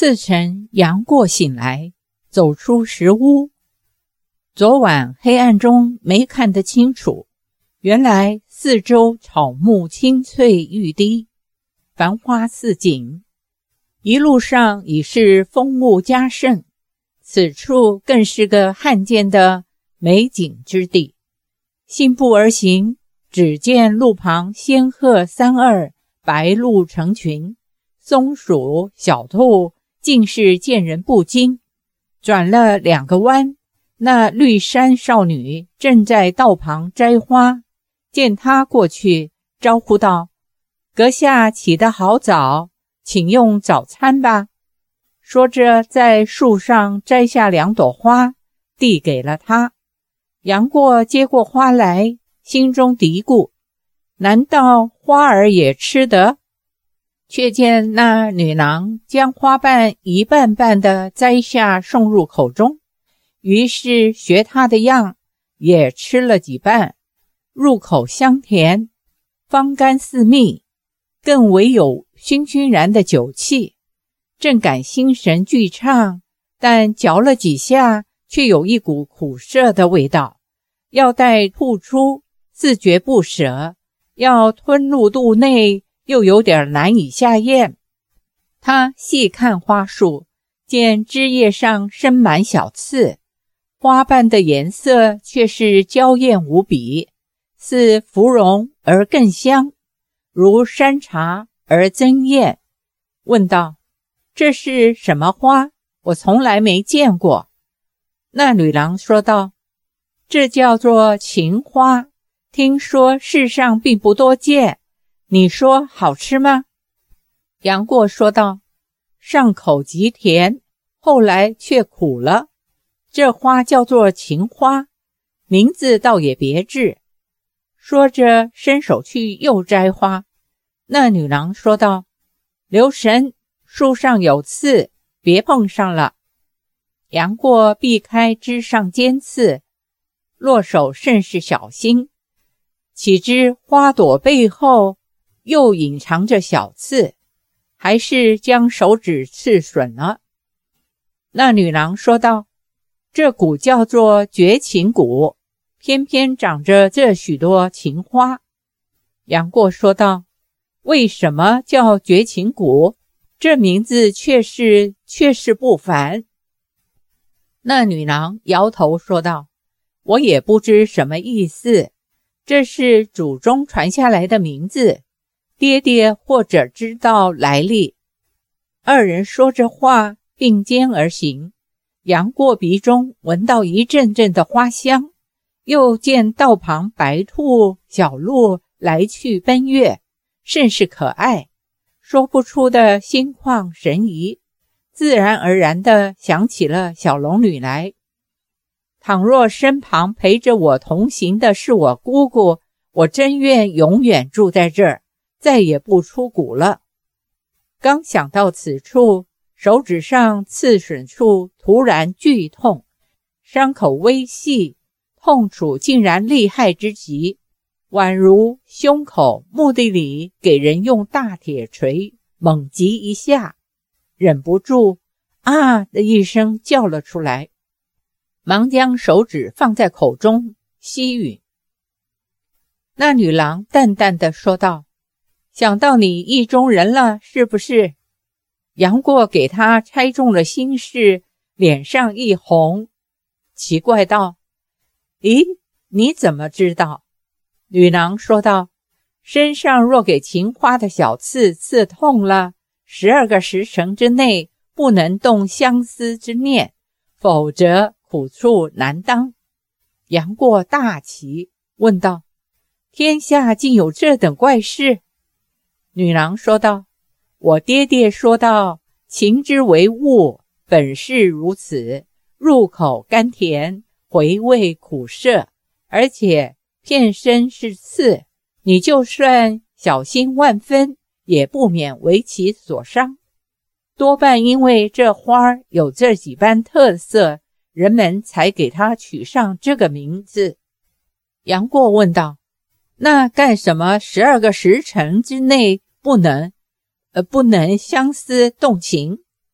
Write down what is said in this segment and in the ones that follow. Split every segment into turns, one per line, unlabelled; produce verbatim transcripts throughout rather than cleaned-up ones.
次晨杨过醒来，走出石屋。昨晚黑暗中没看得清楚，原来四周草木青翠欲滴，繁花似锦。一路上已是风物佳盛，此处更是个罕见的美景之地。信步而行，只见路旁仙鹤三二，白鹭成群，松鼠小兔竟是见人不惊。转了两个弯，那绿衫少女正在道旁摘花，见她过去，招呼道：阁下起得好早，请用早餐吧。说着在树上摘下两朵花，递给了她。杨过接过花来，心中嘀咕：难道花儿也吃得？却见那女郎将花瓣一瓣瓣地摘下送入口中，于是学她的样，也吃了几瓣，入口香甜，芳甘似蜜，更唯有熏熏然的酒气。正感心神俱畅，但嚼了几下，却有一股苦涩的味道，要待吐出，自觉不舍，要吞入肚内，又有点难以下咽。他细看花树，见枝叶上生满小刺，花瓣的颜色却是娇艳无比，似芙蓉而更香，如山茶而增艳。问道：这是什么花？我从来没见过。那女郎说道：这叫做芹花，听说世上并不多见，你说好吃吗？杨过说道：上口极甜，后来却苦了。这花叫做芹花，名字倒也别致。说着伸手去又摘花。那女郎说道：留神，树上有刺，别碰上了。杨过避开枝上尖刺，落手甚是小心，岂知花朵背后又隐藏着小刺，还是将手指刺损了。那女郎说道：这谷叫做绝情谷，偏偏长着这许多芹花。杨过说道：为什么叫绝情谷？这名字却是却是不凡。那女郎摇头说道：我也不知什么意思，这是祖宗传下来的名字，爹爹或者知道来历。二人说着话，并肩而行。杨过鼻中闻到一阵阵的花香，又见道旁白兔小鹿来去奔跃，甚是可爱，说不出的心旷神怡，自然而然地想起了小龙女来。倘若身旁陪着我同行的是我姑姑，我真愿永远住在这儿，再也不出谷了。刚想到此处，手指上刺损处突然剧痛，伤口微细，痛楚竟然厉害之极，宛如胸口墓地里给人用大铁锤猛击一下，忍不住啊的一声叫了出来，忙将手指放在口中吸吮。那女郎淡淡地说道：想到你意中人了是不是？杨过给他猜中了心事，脸上一红，奇怪道：咦，你怎么知道？女郎说道：身上若给芹花的小刺刺痛了，十二个时辰之内不能动相思之念，否则苦处难当。杨过大奇，问道：天下竟有这等怪事？女郎说道：我爹爹说道，情之为物，本是如此，入口甘甜，回味苦涩，而且片身是刺，你就算小心万分，也不免为其所伤。多半因为这花有这几般特色，人们才给它取上这个名字。杨过问道：那干什么十二个时辰之内不能呃，不能相思动情？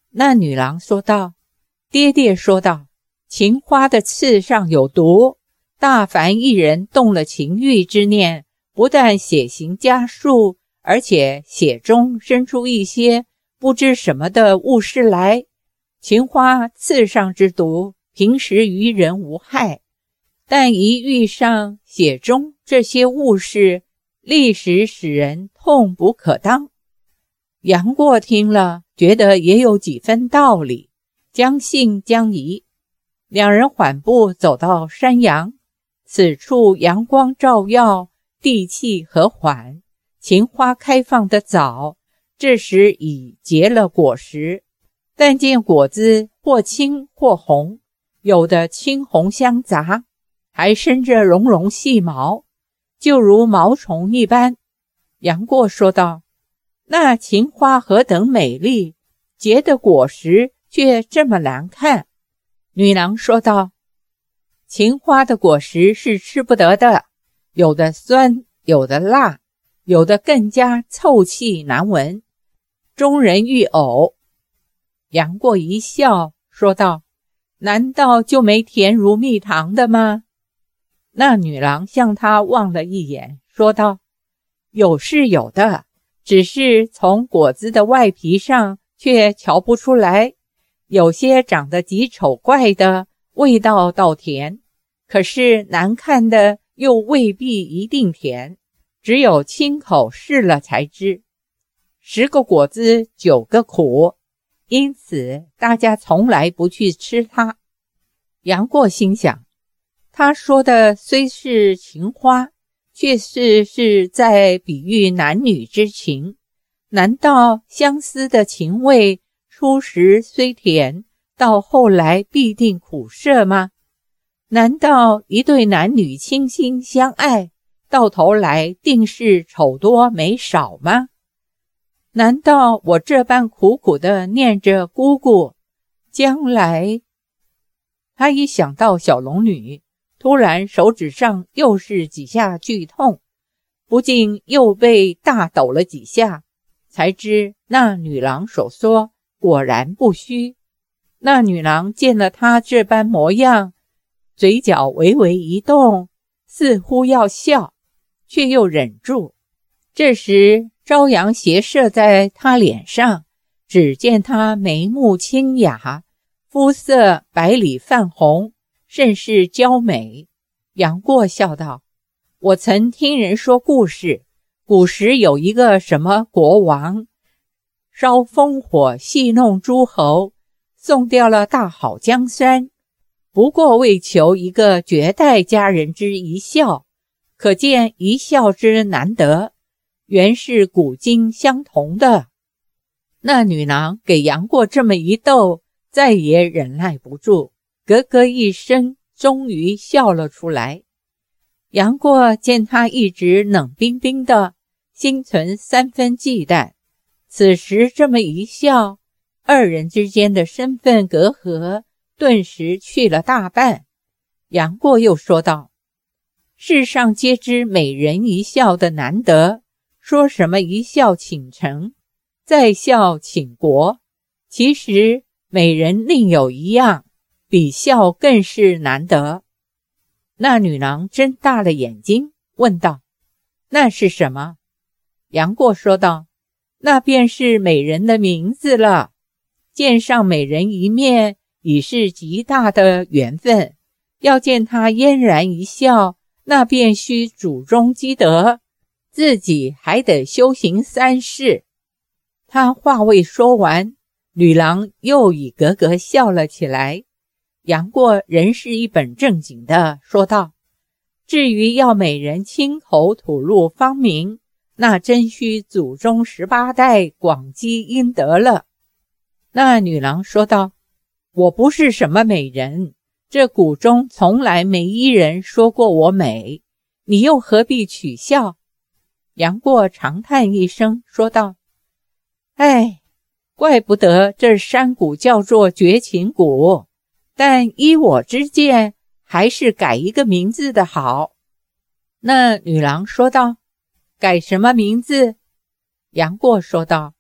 那女郎说道：爹爹说道，情花的刺上有毒，大凡一人动了情欲之念，不但血行加速，而且血中生出一些不知什么的物事来。情花刺上之毒，平时于人无害，但一遇上血中这些物事，立时使人痛不可当。杨过听了，觉得也有几分道理，将信将疑。两人缓步走到山阳，此处阳光照耀，地气和缓，芹花开放得早，这时已结了果实，但见果子或青或红，有的青红相杂，还生着绒绒细毛，就如毛虫一般。杨过说道：那芹花何等美丽，结的果实却这么难看。女郎说道：芹花的果实是吃不得的，有的酸，有的辣，有的更加臭气难闻，中人欲呕。杨过一笑说道：难道就没甜如蜜糖的吗？那女郎向他望了一眼，说道：有是有的，只是从果子的外皮上却瞧不出来，有些长得极丑怪的，味道倒甜，可是难看的又未必一定甜，只有亲口试了才知。十个果子九个苦，因此大家从来不去吃它。杨过心想，他说的虽是情花，却是是在比喻男女之情，难道相思的情味初时虽甜，到后来必定苦涩吗？难道一对男女倾心相爱，到头来定是丑多美少吗？难道我这般苦苦地念着姑姑，将来……他一想到小龙女，突然手指上又是几下剧痛，不禁又被大抖了几下，才知那女郎所说果然不虚。那女郎见了他这般模样，嘴角微微一动，似乎要笑，却又忍住。这时朝阳斜射在他脸上，只见他眉目清雅，肤色白里泛红，甚是娇美。杨过笑道：我曾听人说故事，古时有一个什么国王，烧烽火戏弄诸侯，送掉了大好江山，不过为求一个绝代佳人之一笑，可见一笑之难得，原是古今相同的。那女郎给杨过这么一逗，再也忍耐不住，咯咯一声，终于笑了出来。杨过见他一直冷冰冰的，心存三分忌惮，此时这么一笑，二人之间的身份隔阂顿时去了大半。杨过又说道：世上皆知美人一笑的难得，说什么一笑倾城，再笑倾国，其实美人另有一样，比笑更是难得。那女郎睁大了眼睛问道：那是什么？杨过说道：那便是美人的名字了，见上美人一面已是极大的缘分，要见她嫣然一笑，那便需祖宗积德，自己还得修行三世。他话未说完，女郎又已咯咯笑了起来。杨过仍是一本正经的说道：至于要美人亲口吐露芳名，那真需祖宗十八代广积阴德了。那女郎说道：我不是什么美人，这谷中从来没一人说过我美，你又何必取笑？杨过长叹一声说道：哎，怪不得这山谷叫做绝情谷，但依我之见，还是改一个名字的好。那女郎说道：改什么名字？杨过说道：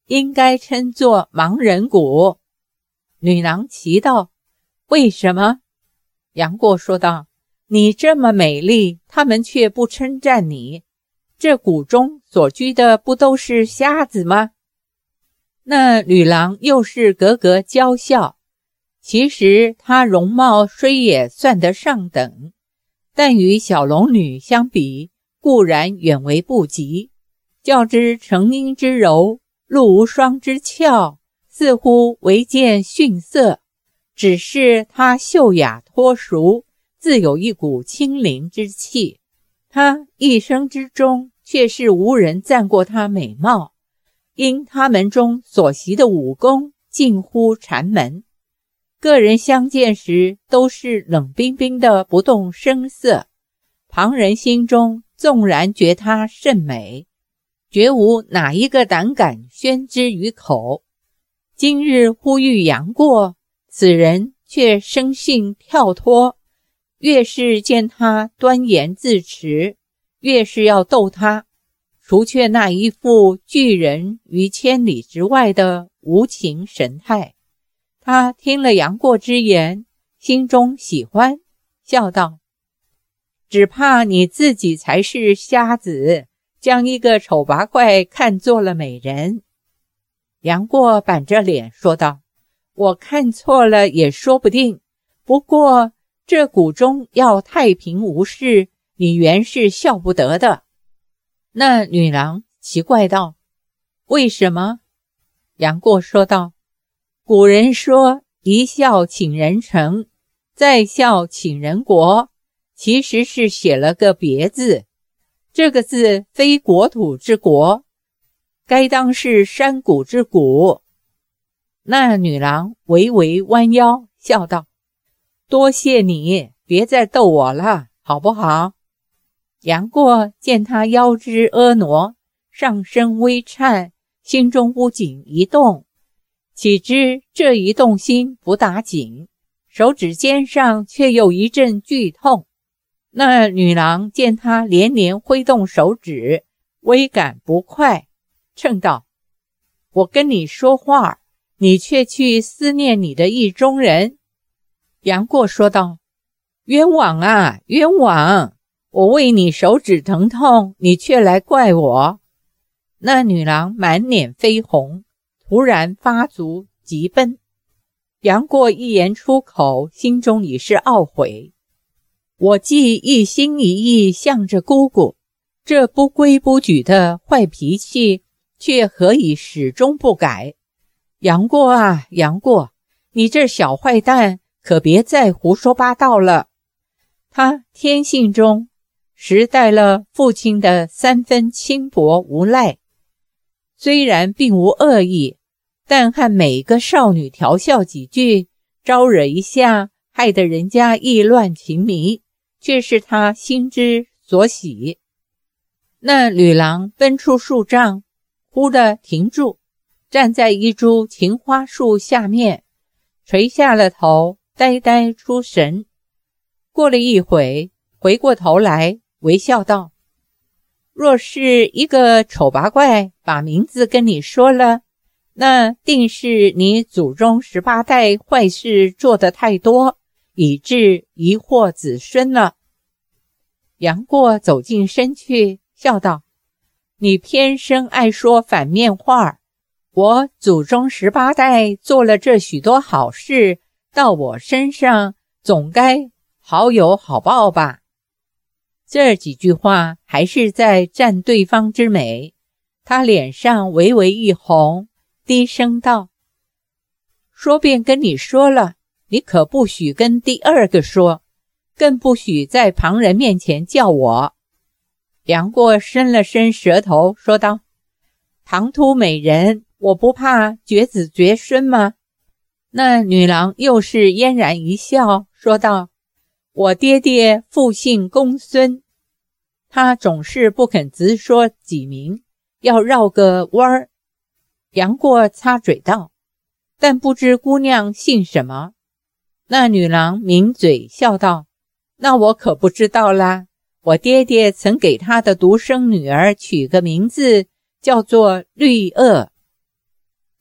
应该称作盲人谷。女郎奇道：为什么？杨过说道：你这么美丽，他们却不称赞你。这谷中所居的不都是瞎子吗？那女郎又是格格娇笑，其实她容貌虽也算得上等，但与小龙女相比，固然远为不及。较之成英之柔，陆无双之俏，似乎为见逊色。只是她秀雅脱俗，自有一股清灵之气。她一生之中却是无人赞过她美貌，因他们中所习的武功近乎禅门，个人相见时都是冷冰冰的不动声色，旁人心中纵然觉她甚美，绝无哪一个胆敢宣之于口。今日呼吁杨过，此人却生性跳脱，越是见他端严自持，越是要逗他，除却那一副拒人于千里之外的无情神态。他听了杨过之言，心中喜欢，笑道：只怕你自己才是瞎子，将一个丑八怪看作了美人。杨过板着脸说道：我看错了也说不定，不过这谷中要太平无事，你原是笑不得的。那女郎奇怪道：为什么？杨过说道：古人说一笑倾人城，再笑倾人国，其实是写了个别字，这个字非国土之国，该当是山谷之谷。那女郎微微弯腰笑道：多谢你，别再逗我了，好不好？杨过见她腰肢婀娜，上身微颤，心中不禁一动，岂知这一动心不打紧，手指尖上却又一阵剧痛。那女郎见他连连挥动手指，微感不快，嗔道：我跟你说话，你却去思念你的意中人。杨过说道：冤枉啊，冤枉！我为你手指疼痛，你却来怪我。那女郎满脸绯红，突然发足急奔。杨过一言出口，心中已是懊悔。我既一心一意向着姑姑，这不规不矩的坏脾气却何以始终不改？杨过啊，杨过，你这小坏蛋，可别再胡说八道了。他天性中实带了父亲的三分轻薄无赖，虽然并无恶意，但和每个少女调笑几句，招惹一下，害得人家意乱情迷，却是他心之所喜。那女郎奔出数丈，忽地停住，站在一株芹花树下面，垂下了头，呆呆出神。过了一会，回过头来微笑道：若是一个丑八怪把名字跟你说了，那定是你祖宗十八代坏事做得太多，以致遗祸子孙了。杨过走近身去，笑道：你偏生爱说反面话，我祖宗十八代做了这许多好事，到我身上总该好有好报吧。这几句话还是在赞对方之美，他脸上微微一红，低声道：说便跟你说了，你可不许跟第二个说，更不许在旁人面前叫我。杨过伸了伸舌头说道：唐突美人，我不怕绝子绝孙吗？那女郎又是嫣然一笑说道：我爹爹父姓公孙。他总是不肯直说己名，要绕个弯儿。杨过插嘴道：但不知姑娘姓什么？那女郎抿嘴笑道：那我可不知道啦，我爹爹曾给他的独生女儿取个名字，叫做绿萼。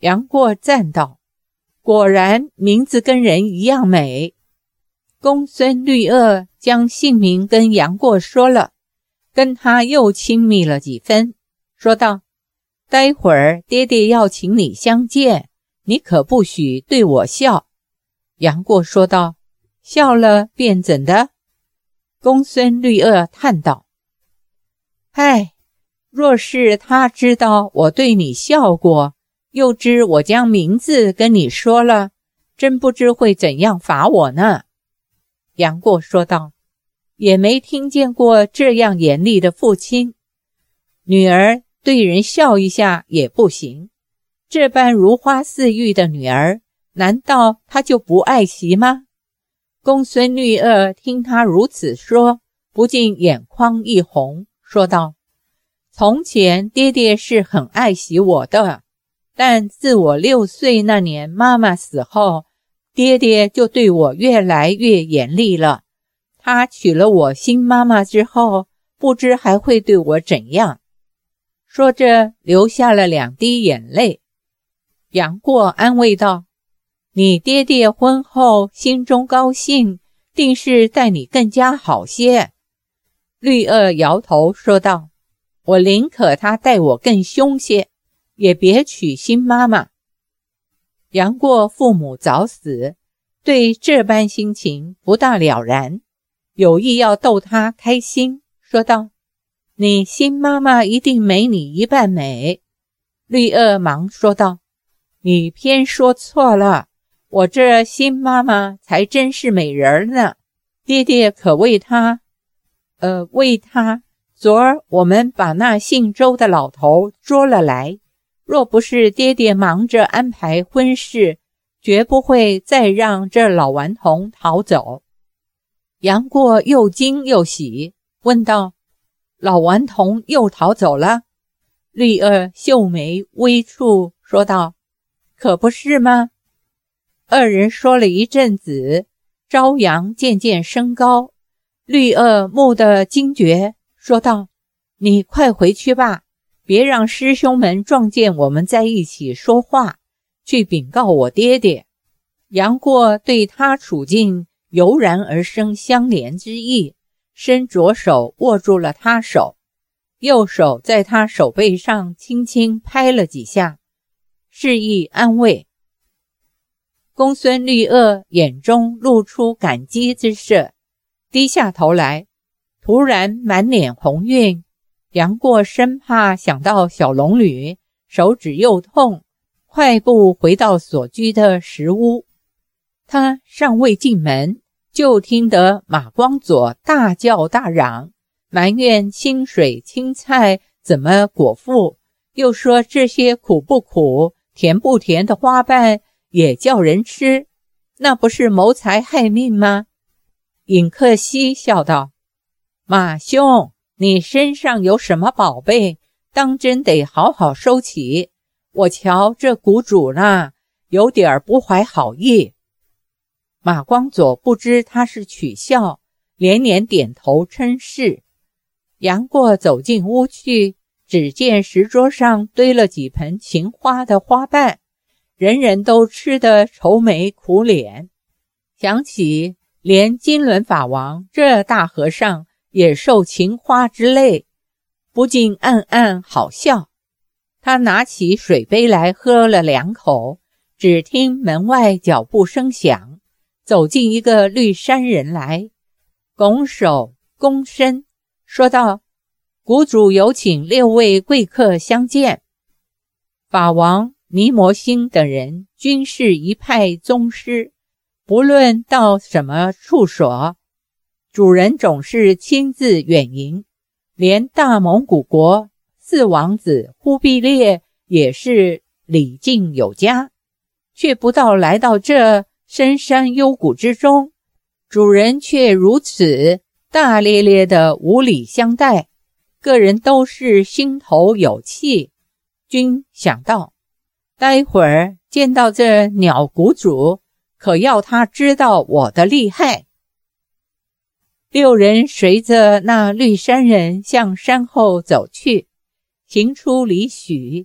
杨过赞道：果然名字跟人一样美。公孙绿萼将姓名跟杨过说了，跟他又亲密了几分，说道：待会儿爹爹要请你相见，你可不许对我笑。杨过说道：笑了便怎的？公孙绿萼叹道：唉，若是他知道我对你笑过，又知我将名字跟你说了，真不知会怎样罚我呢。杨过说道：也没听见过这样严厉的父亲，女儿对人笑一下也不行，这般如花似玉的女儿，难道她就不爱惜吗？公孙绿萼听他如此说，不禁眼眶一红，说道：从前爹爹是很爱惜我的，但自我六岁那年妈妈死后，爹爹就对我越来越严厉了。他娶了我新妈妈之后，不知还会对我怎样。说着流下了两滴眼泪。杨过安慰道：你爹爹婚后心中高兴，定是待你更加好些。绿萼摇头说道：我宁可他待我更凶些，也别娶新妈妈。杨过父母早死，对这般心情不大了然，有意要逗他开心，说道：你新妈妈一定没你一半美。绿萼忙说道：你偏说错了，我这新妈妈才真是美人呢，爹爹可为她呃，为她昨儿我们把那姓周的老头捉了来，若不是爹爹忙着安排婚事，绝不会再让这老顽童逃走。杨过又惊又喜，问道：老顽童又逃走了？绿萼秀眉微蹙，说道：可不是吗？二人说了一阵子，朝阳渐渐升高，绿萼蓦地惊觉，说道：你快回去吧，别让师兄们撞见我们在一起说话，去禀告我爹爹。杨过对他处境油然而生相怜之意，伸左手握住了他手，右手在他手背上轻轻拍了几下，示意安慰。公孙绿萼眼中露出感激之色，低下头来，突然满脸红晕。杨过生怕想到小龙女，手指又痛，快步回到所居的石屋。他尚未进门，就听得马光佐大叫大嚷，埋怨清水青菜怎么果腹，又说这些苦不苦甜不甜的花瓣也叫人吃，那不是谋财害命吗？尹克西笑道：马兄，你身上有什么宝贝，当真得好好收起，我瞧这谷主呢，有点不怀好意。马光佐不知他是取笑，连连点头称是。杨过走进屋去，只见石桌上堆了几盆芹花的花瓣，人人都吃得愁眉苦脸，想起连金轮法王这大和尚也受芹花之累，不禁暗暗好笑。他拿起水杯来喝了两口，只听门外脚步声响，走进一个绿衫人来，拱手躬身说道：谷主有请六位贵客相见。法王、尼摩星等人均是一派宗师，不论到什么处所，主人总是亲自远迎，连大蒙古国四王子忽必烈也是礼敬有加，却不到来到这深山幽谷之中，主人却如此大咧咧的无礼相待，个人都是心头有气。君想到，待会儿见到这鸟谷主，可要他知道我的厉害。六人随着那绿衫人向山后走去，行出里许，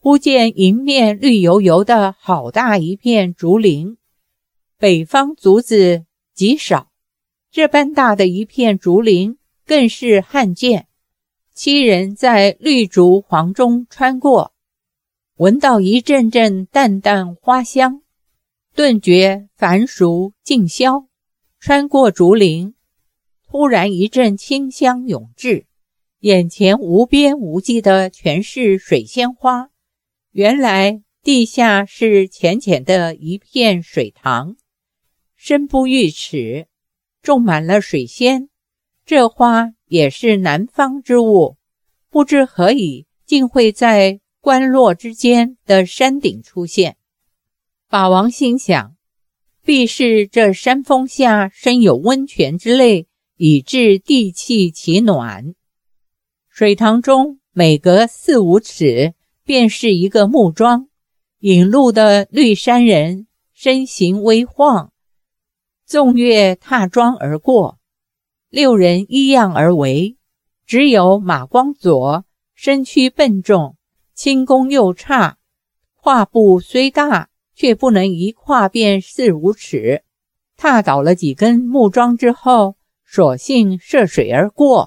忽见迎面绿油油的好大一片竹林，北方族子极少，这般大的一片竹林更是罕见。七人在绿竹黄中穿过，闻到一阵阵淡淡花香，顿觉烦俗尽消。穿过竹林，突然一阵清香涌至，眼前无边无际的全是水仙花。原来地下是浅浅的一片水塘，深不逾尺，种满了水仙。这花也是南方之物，不知何以竟会在关落之间的山顶出现。法王心想，必是这山峰下深有温泉之类，以致地气其暖。水塘中每隔四五尺便是一个木桩，引路的绿山人身形微晃，纵跃踏桩而过。六人依样而为，只有马光佐身躯笨重，轻功又差，跨步虽大，却不能一跨便四五尺，踏倒了几根木桩之后，索性涉水而过。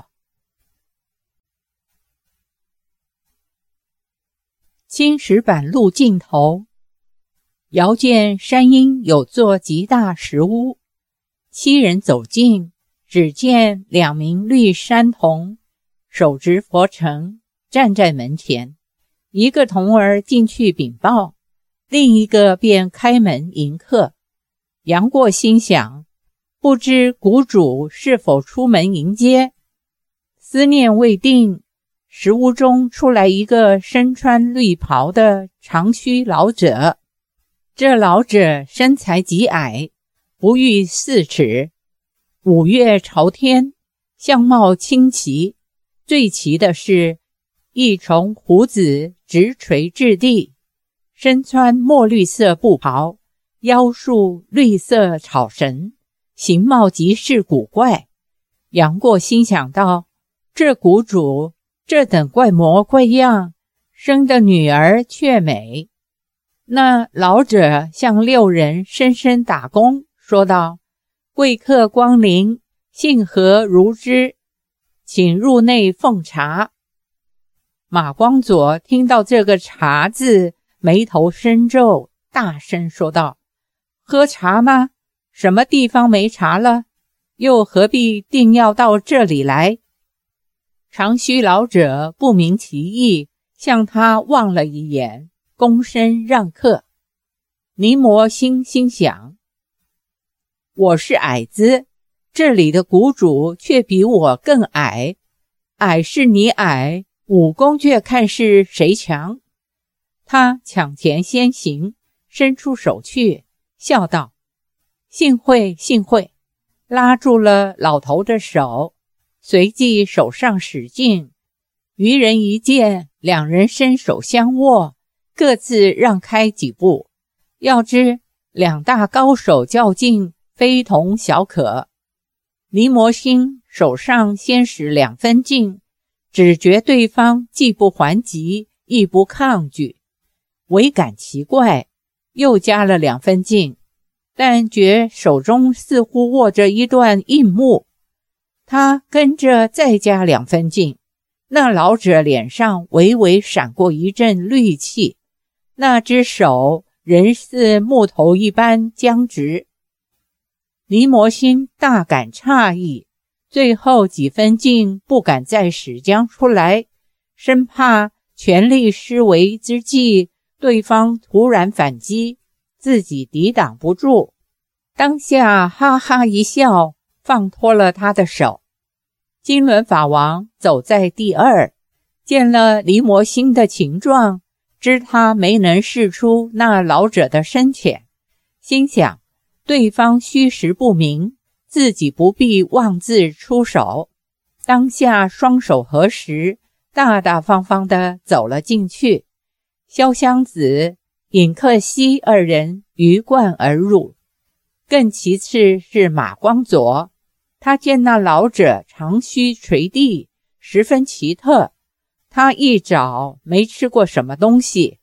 青石板路尽头，遥见山阴有座极大石屋，七人走近，只见两名绿山童手执佛尘站在门前，一个童儿进去禀报，另一个便开门迎客。杨过心想，不知谷主是否出门迎接。思念未定，石屋中出来一个身穿绿袍的长须老者。这老者身材极矮，不逾四尺，五岳朝天，相貌清奇。最奇的是一重胡子直垂至地，身穿墨绿色布袍，腰束绿色草绳，形貌极是古怪。杨过心想到，这谷主这等怪模怪样，生的女儿却美。那老者向六人深深打躬，说道：贵客光临，幸何如之，请入内奉茶。马光佐听到这个茶字，眉头深皱，大声说道：喝茶吗？什么地方没茶了？又何必定要到这里来？长须老者不明其意，向他望了一眼，躬身让客。尼摩心心想，我是矮子，这里的谷主却比我更矮，矮是你矮，武功却看是谁强。他抢前先行，伸出手去，笑道：幸会幸会，拉住了老头的手，随即手上使劲，余人一见，两人伸手相握，各自让开几步。要知两大高手较劲，非同小可。尼摩星手上先使两分劲，只觉对方既不还击，亦不抗拒，唯感奇怪，又加了两分劲，但觉手中似乎握着一段硬木。他跟着再加两分劲，那老者脸上微微闪过一阵绿气，那只手仍似木头一般僵直。尼摩星大感诧异，最后几分劲不敢再使将出来，生怕全力施为之际，对方突然反击，自己抵挡不住。当下哈哈一笑，放脱了他的手。金轮法王走在第二，见了尼摩星的情状，知他没能试出那老者的深浅，心想对方虚实不明，自己不必妄自出手。当下双手合十，大大方方地走了进去。潇湘子、尹克西二人鱼贯而入。更其次是马光佐，他见那老者长须垂地，十分奇特。他一早没吃过什么东西，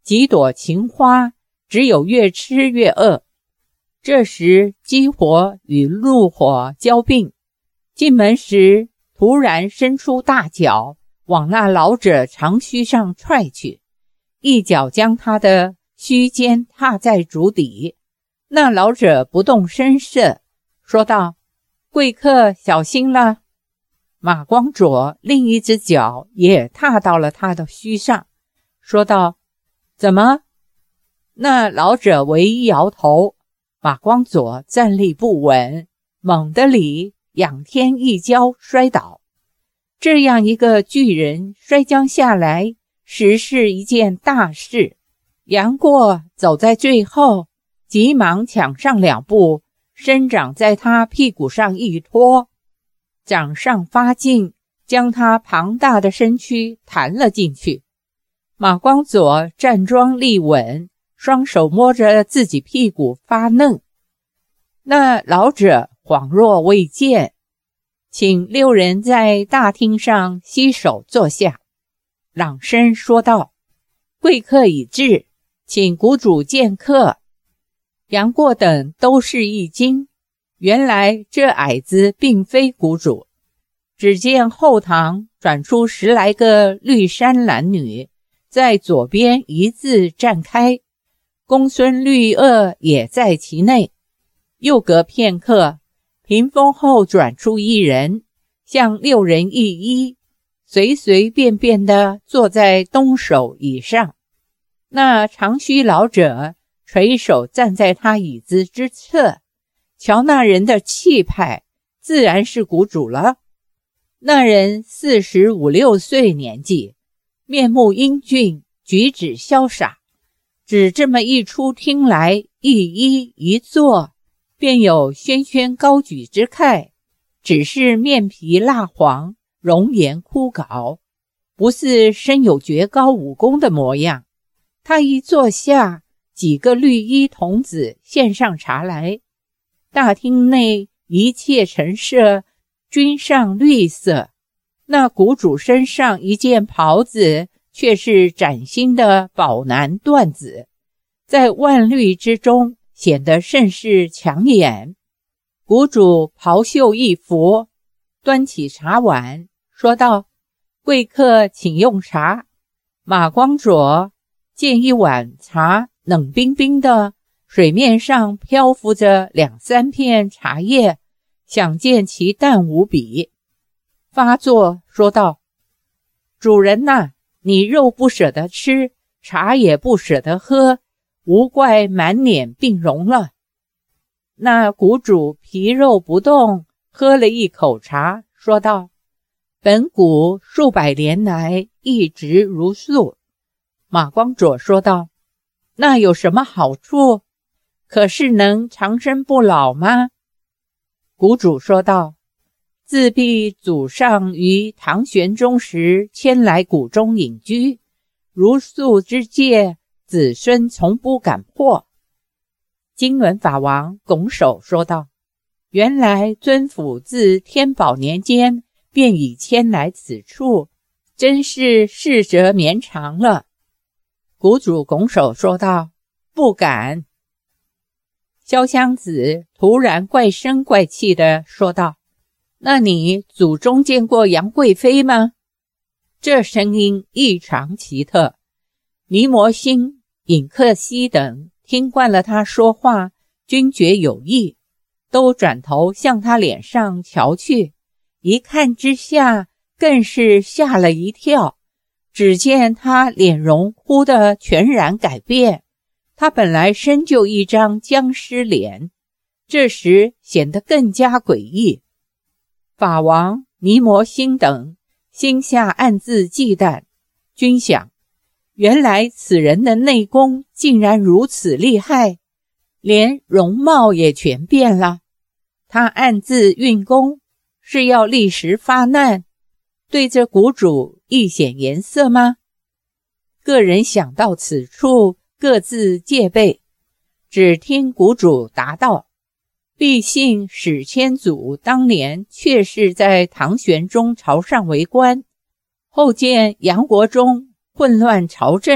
几朵情花，只有越吃越饿。这时鸡火与怒火交并，进门时突然伸出大脚，往那老者长须上踹去，一脚将他的须尖踏在足底。那老者不动声色，说道：贵客小心了。马光佐另一只脚也踏到了他的须上，说道：怎么？那老者唯一摇头。马光佐站立不稳，猛地里仰天一跤摔倒。这样一个巨人摔将下来，实是一件大事。杨过走在最后，急忙抢上两步，伸掌在他屁股上一拖，掌上发劲，将他庞大的身躯弹了进去。马光佐站桩立稳，双手摸着自己屁股发愣。那老者恍若未见，请六人在大厅上携手坐下，朗声说道：贵客已至，请谷主见客。杨过等都是一惊，原来这矮子并非谷主。只见后堂转出十来个绿衫男女，在左边一字站开，公孙绿萼也在其内。又隔片刻，屏风后转出一人，向六人一揖，随随便便地坐在东首椅上。那长须老者垂手站在他椅子之侧，瞧那人的气派，自然是谷主了。那人四十五六岁年纪，面目英俊，举止潇洒，只这么一出厅来，一揖一坐，便有轩轩高举之态，只是面皮蜡黄，容颜枯槁，不似身有绝高武功的模样。他一坐下，几个绿衣童子献上茶来。大厅内一切陈设均上绿色，那谷主身上一件袍子却是崭新的宝蓝缎子，在万绿之中显得甚是抢眼。谷主袍袖一拂，端起茶碗，说道：贵客请用茶。马光佐见一碗茶冷冰冰的，水面上漂浮着两三片茶叶，想见其淡无比。发作说道：主人呐，你肉不舍得吃，茶也不舍得喝，无怪满脸病容了。那谷主皮肉不动，喝了一口茶，说道：本谷数百年来一直如素。马光佐说道：那有什么好处？可是能长生不老吗？谷主说道：自必祖上于唐玄宗时迁来谷中隐居，如素之戒，子孙从不敢破。金轮法王拱手说道：原来尊府自天宝年间便已迁来此处，真是逝者绵长了。谷主拱手说道：不敢。潇湘子突然怪声怪气地说道：那你祖宗见过杨贵妃吗？这声音异常奇特，尼摩星、尹克西等听惯了他说话，均觉有意，都转头向他脸上瞧去，一看之下更是吓了一跳。只见他脸容忽地全然改变，他本来生就一张僵尸脸，这时显得更加诡异。法王、尼摩星等心下暗自忌惮，均想，原来此人的内功竟然如此厉害，连容貌也全变了。他暗自运功，是要立时发难，对着谷主一显颜色吗？个人想到此处，各自戒备。只听谷主答道：毕姓史千祖当年确是在唐玄宗朝上为官，后见杨国忠混乱朝政，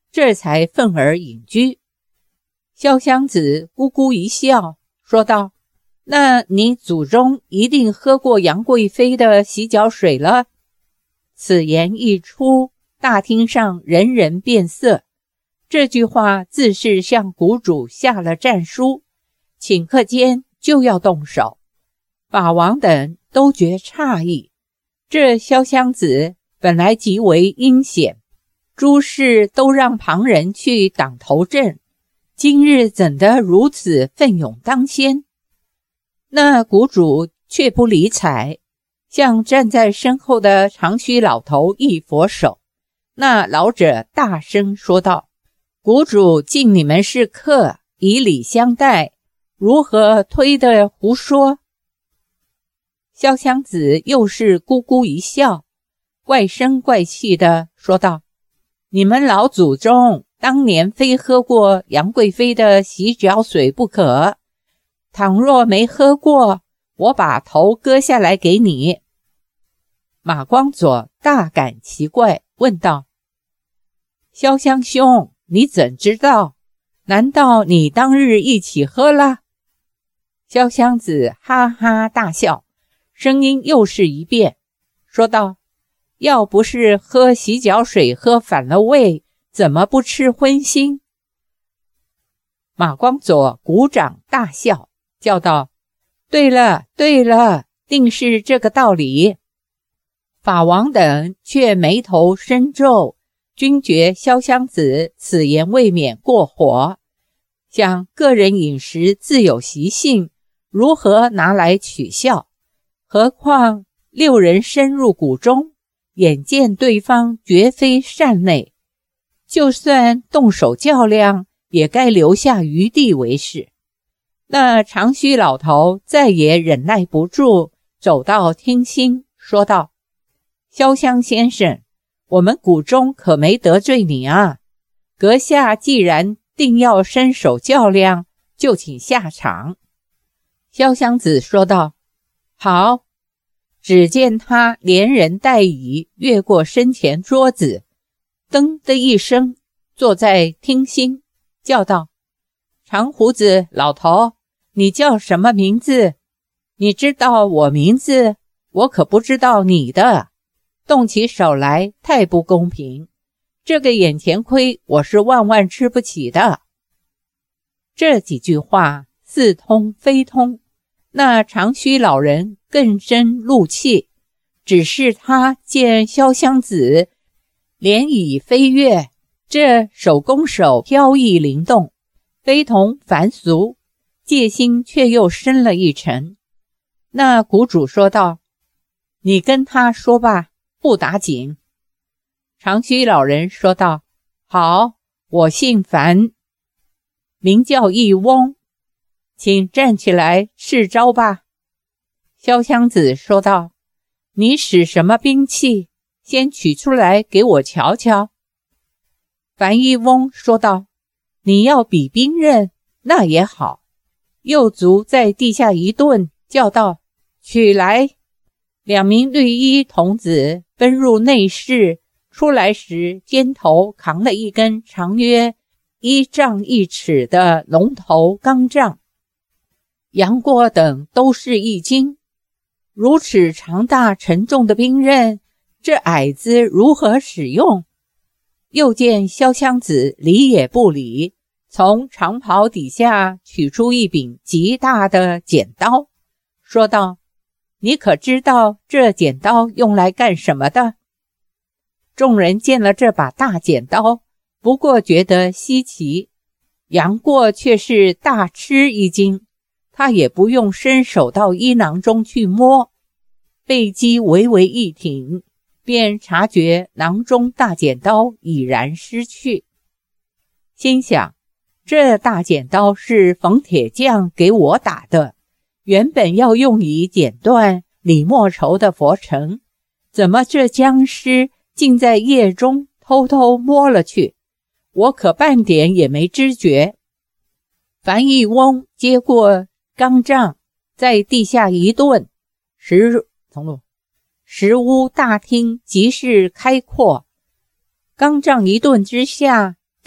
这才愤而隐居。潇湘子咕咕一笑，说道：那你祖宗一定喝过杨贵妃的洗脚水了。此言一出，大厅上人人变色。这句话自是向谷主下了战书，顷刻间就要动手。法王等都觉诧异，这潇湘子本来极为阴险，诸事都让旁人去挡头阵，今日怎得如此奋勇当先？那谷主却不理睬，向站在身后的长须老头一佛手。那老者大声说道：谷主敬你们是客，以礼相待，如何推的胡说？潇湘子又是咕咕一笑，怪声怪气地说道：你们老祖宗当年非喝过杨贵妃的洗脚水不可，倘若没喝过，我把头割下来给你。马光佐大感奇怪，问道：潇湘兄，你怎知道？难道你当日一起喝了？潇湘子哈哈大笑，声音又是一变，说道：要不是喝洗脚水喝反了胃，怎么不吃荤腥？马光佐鼓掌大笑，叫道：对了对了，定是这个道理。法王等却眉头深皱，均觉潇湘子此言未免过火，想个人饮食自有习性，如何拿来取笑？何况六人深入谷中，眼见对方绝非善类，就算动手较量，也该留下余地为是。那长须老头再也忍耐不住，走到厅心，说道：潇湘先生，我们谷中可没得罪你啊，阁下既然定要伸手较量，就请下场。潇湘子说道：好。只见他连人带椅越过身前桌子，噔的一声坐在厅心，叫道：长胡子老头，你叫什么名字？你知道我名字，我可不知道你的，动起手来太不公平，这个眼前亏我是万万吃不起的。这几句话似通非通，那长须老人更生怒气，只是他见潇湘子连椅飞跃，这手弓手飘逸灵动，非同凡俗，戒心却又深了一层。那谷主说道：你跟他说吧，不打紧。长须老人说道：好，我姓樊，名叫义翁，请站起来示招吧。潇湘子说道：你使什么兵器？先取出来给我瞧瞧。樊义翁说道：你要比兵刃，那也好。右足在地下一顿，叫道：取来。两名绿衣童子奔入内室，出来时肩头扛了一根长约一丈一尺的龙头钢杖。杨过等都是一惊，如此长大沉重的兵刃，这矮子如何使用？又见潇湘子理也不理，从长袍底下取出一柄极大的剪刀，说道：你可知道这剪刀用来干什么的？众人见了这把大剪刀，不过觉得稀奇，杨过却是大吃一惊，他也不用伸手到衣囊中去摸，背肌微微一挺，便察觉囊中大剪刀已然失去，心想：这大剪刀是冯铁匠给我打的，原本要用以剪断李莫愁的佛尘，怎么这僵尸竟在夜中偷偷摸了去，我可半点也没知觉。樊义翁接过钢杖，在地下一顿，石从路石屋大厅即是开阔，钢杖一顿之下，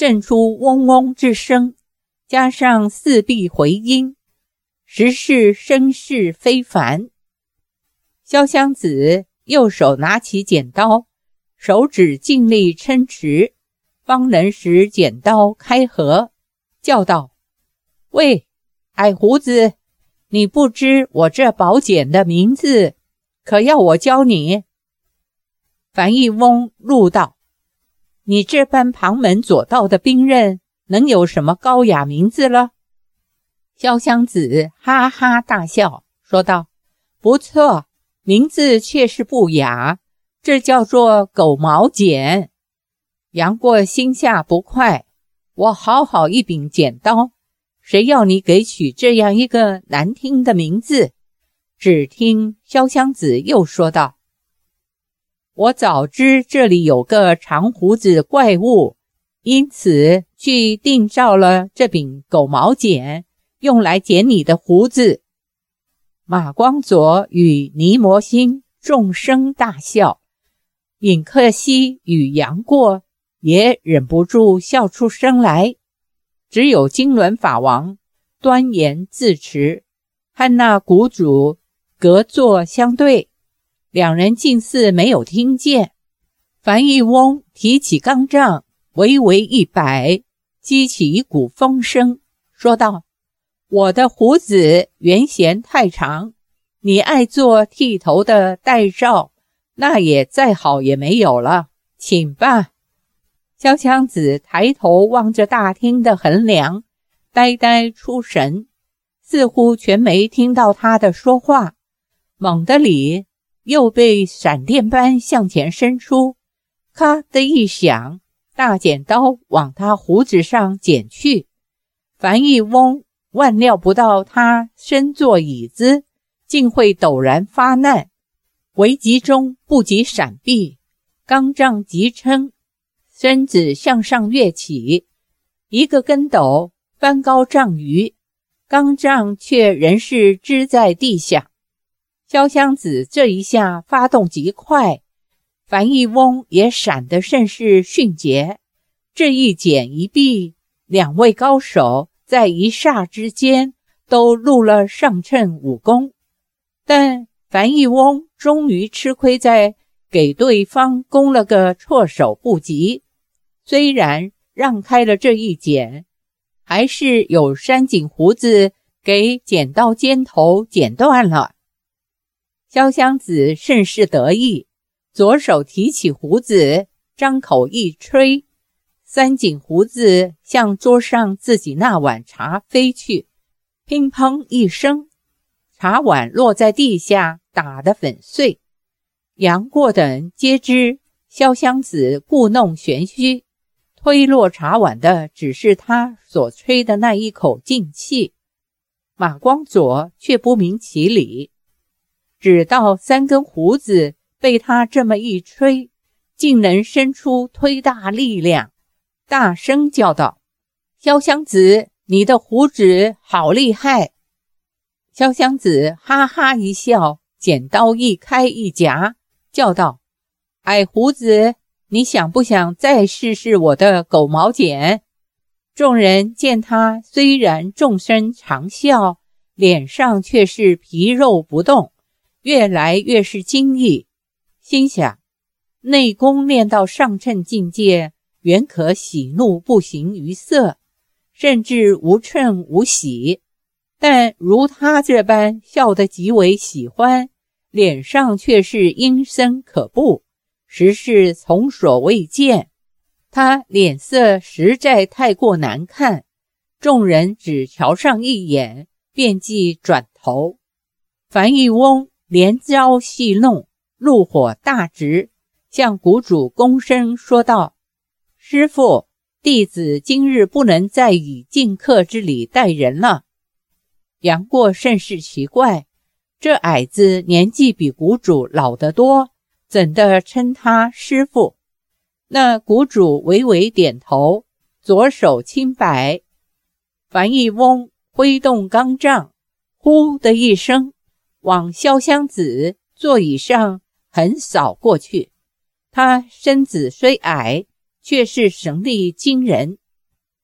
震出嗡嗡之声，加上四壁回音，实是声势非凡。潇湘子右手拿起剪刀，手指尽力撑持，方能使剪刀开合，叫道：喂，矮胡子，你不知我这宝剪的名字，可要我教你？樊一翁怒道：你这般旁门左道的兵刃，能有什么高雅名字了？潇湘子哈哈大笑，说道：不错，名字却是不雅，这叫做狗毛剪。杨过心下不快，我好好一柄剪刀，谁要你给取这样一个难听的名字？只听潇湘子又说道：我早知这里有个长胡子怪物，因此去定造了这柄狗毛剪，用来剪你的胡子。马光佐与尼摩星众声大笑，尹克西与杨过也忍不住笑出声来，只有金轮法王端严自持，和那谷主隔座相对，两人竟似没有听见。樊一翁提起钢杖，微微一摆，激起一股风声，说道：我的胡子原嫌太长，你爱做剃头的戴照，那也再好也没有了，请吧。潇湘子抬头望着大厅的横梁，呆呆出神，似乎全没听到他的说话。猛地里又被闪电般向前伸出，咔的一响，大剪刀往他胡子上剪去。樊一翁万料不到他身坐椅子竟会陡然发难，危急中不及闪避，钢杖急撑，身子向上跃起，一个跟斗翻高丈余，钢杖却仍是支在地下。潇湘子这一下发动极快，樊一翁也闪得甚是迅捷，这一剪一避，两位高手在一霎之间都露了上乘武功。但樊一翁终于吃亏在给对方攻了个措手不及，虽然让开了这一剪，还是有山井胡子给剪刀尖头剪断了。潇湘子甚是得意，左手提起胡子，张口一吹，三井胡子向桌上自己那碗茶飞去，乒乓一声，茶碗落在地下，打得粉碎。杨过等皆知潇湘子故弄玄虚，推落茶碗的只是他所吹的那一口劲气。马光佐却不明其理，只道三根胡子被他这么一吹，竟能生出忒大力量，大声叫道：潇湘子，你的胡子好厉害！潇湘子哈哈一笑，剪刀一开一夹，叫道：矮胡子，你想不想再试试我的狗毛剪？众人见他虽然众声长笑，脸上却是皮肉不动，越来越是惊异，心想内功练到上乘境界，原可喜怒不形于色，甚至无嗔无喜，但如他这般笑得极为喜欢，脸上却是阴森可怖，实是从所未见。他脸色实在太过难看，众人只瞧上一眼，便即转头。樊一翁连招戏弄，怒火大直，向谷主躬身说道：师父，弟子今日不能再以敬客之礼待人了。杨过甚是奇怪，这矮子年纪比谷主老得多，怎的称他师父？那谷主微微点头，左手轻摆，樊一翁挥动钢杖，呼的一声，往潇湘子座椅上横扫过去。他身子虽矮，却是神力惊人，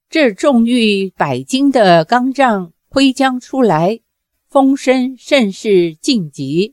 这重逾百斤的钢杖挥将出来，风声甚是劲急。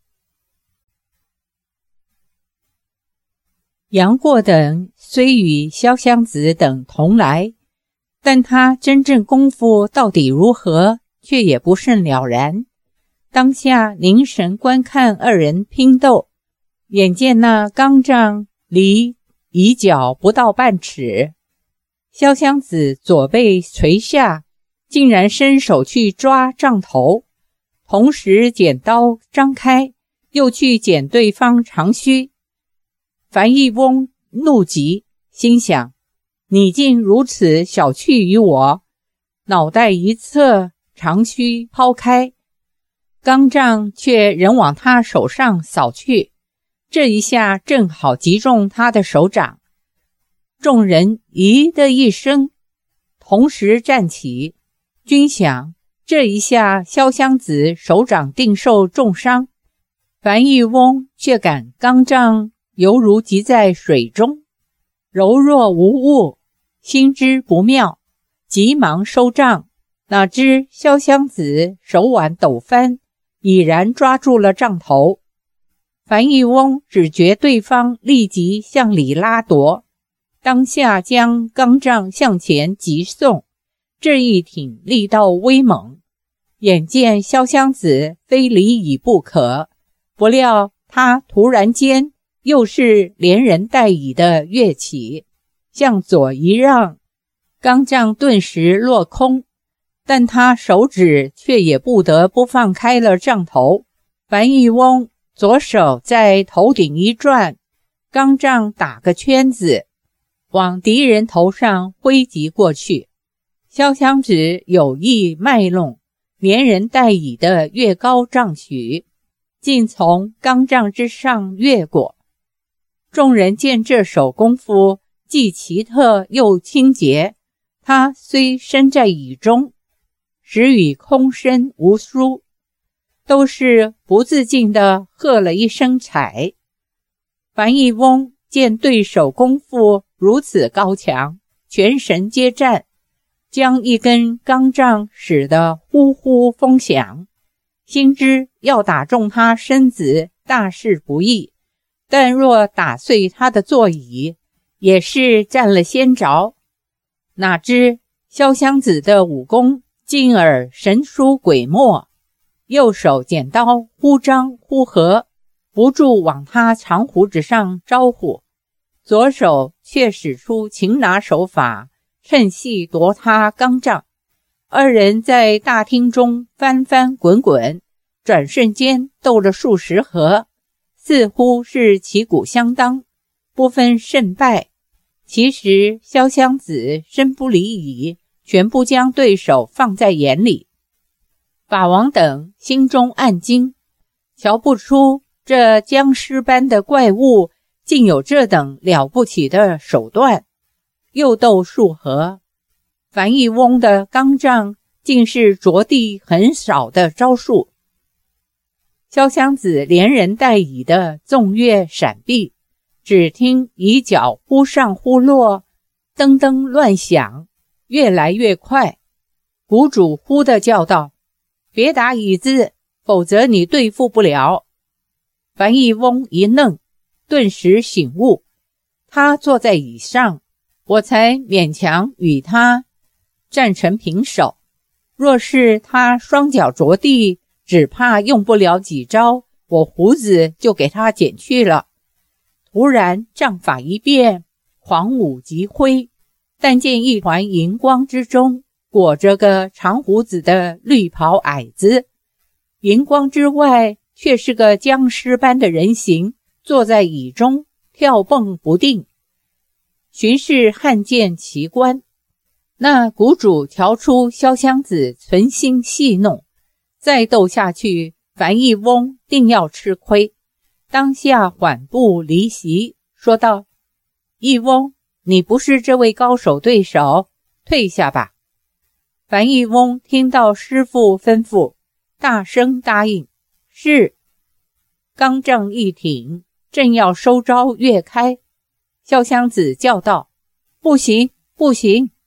杨过等虽与潇湘子等同来，但他真正功夫到底如何，却也不甚了然。当下凝神观看二人拼斗，眼见那钢杖离椅脚不到半尺，潇湘子左背垂下，竟然伸手去抓杖头，同时剪刀张开，又去剪对方长须。樊义翁怒极，心想：你竟如此小觑于我！脑袋一侧，长须抛开，钢杖却仍往他手上扫去。这一下正好击中他的手掌。众人咦的一声，同时站起，均想这一下潇湘子手掌定受重伤。樊义翁却感钢杖犹如击在水中，柔若无物，心知不妙，急忙收杖。哪知潇湘子手腕抖翻，已然抓住了杖头。樊义翁只觉对方立即向里拉夺，当下将钢杖向前急送，这一挺力道威猛，眼见潇湘子非离已不可，不料他突然间又是连人带椅的跃起，向左一让，钢杖顿时落空，但他手指却也不得不放开了杖头。樊义翁左手在头顶一转，钢杖打个圈子，往敌人头上挥击过去。潇湘子有意卖弄连人带椅的越高杖许，竟从钢杖之上越过。众人见这手功夫既奇特又清洁，他虽身在椅中，实与空身无殊，都是不自禁地喝了一声彩。樊义翁见对手功夫如此高强，全神皆战，将一根钢杖使得呼呼风响，心知要打中他身子大事不易，但若打碎他的座椅，也是占了先着。哪知潇湘子的武功进而神出鬼没，右手剪刀忽张忽合，不住往他长胡子上招呼，左手却使出擒拿手法，趁隙夺他钢杖。二人在大厅中翻翻滚滚，转瞬间斗了数十合，似乎是旗鼓相当，不分胜败。其实潇湘子身不离椅，全不将对手放在眼里。法王等心中暗惊，瞧不出这僵尸般的怪物竟有这等了不起的手段。又斗数合，樊义翁的钢杖竟是着地很少的招数。潇湘子连人带椅的纵跃闪避，只听椅脚忽上忽落，噔噔乱响，越来越快。谷主忽地叫道：别打椅子，否则你对付不了。樊义翁一愣，顿时醒悟，他坐在椅上，我才勉强与他战成平手，若是他双脚着地，只怕用不了几招，我胡子就给他剪去了。突然杖法一变，狂舞急挥，但见一团荧光之中裹着个长胡子的绿袍矮子，荧光之外却是个僵尸般的人形，坐在椅中跳蹦不定。巡视看见奇观，那谷主瞧出潇湘子存心戏弄，再斗下去，樊义翁定要吃亏。当下缓步离席，说道：义翁，你不是这位高手对手，退下吧。樊义翁听到师父吩咐，大声答应：是。钢杖一挺，正要收招跃开，潇湘子叫道：不行不行，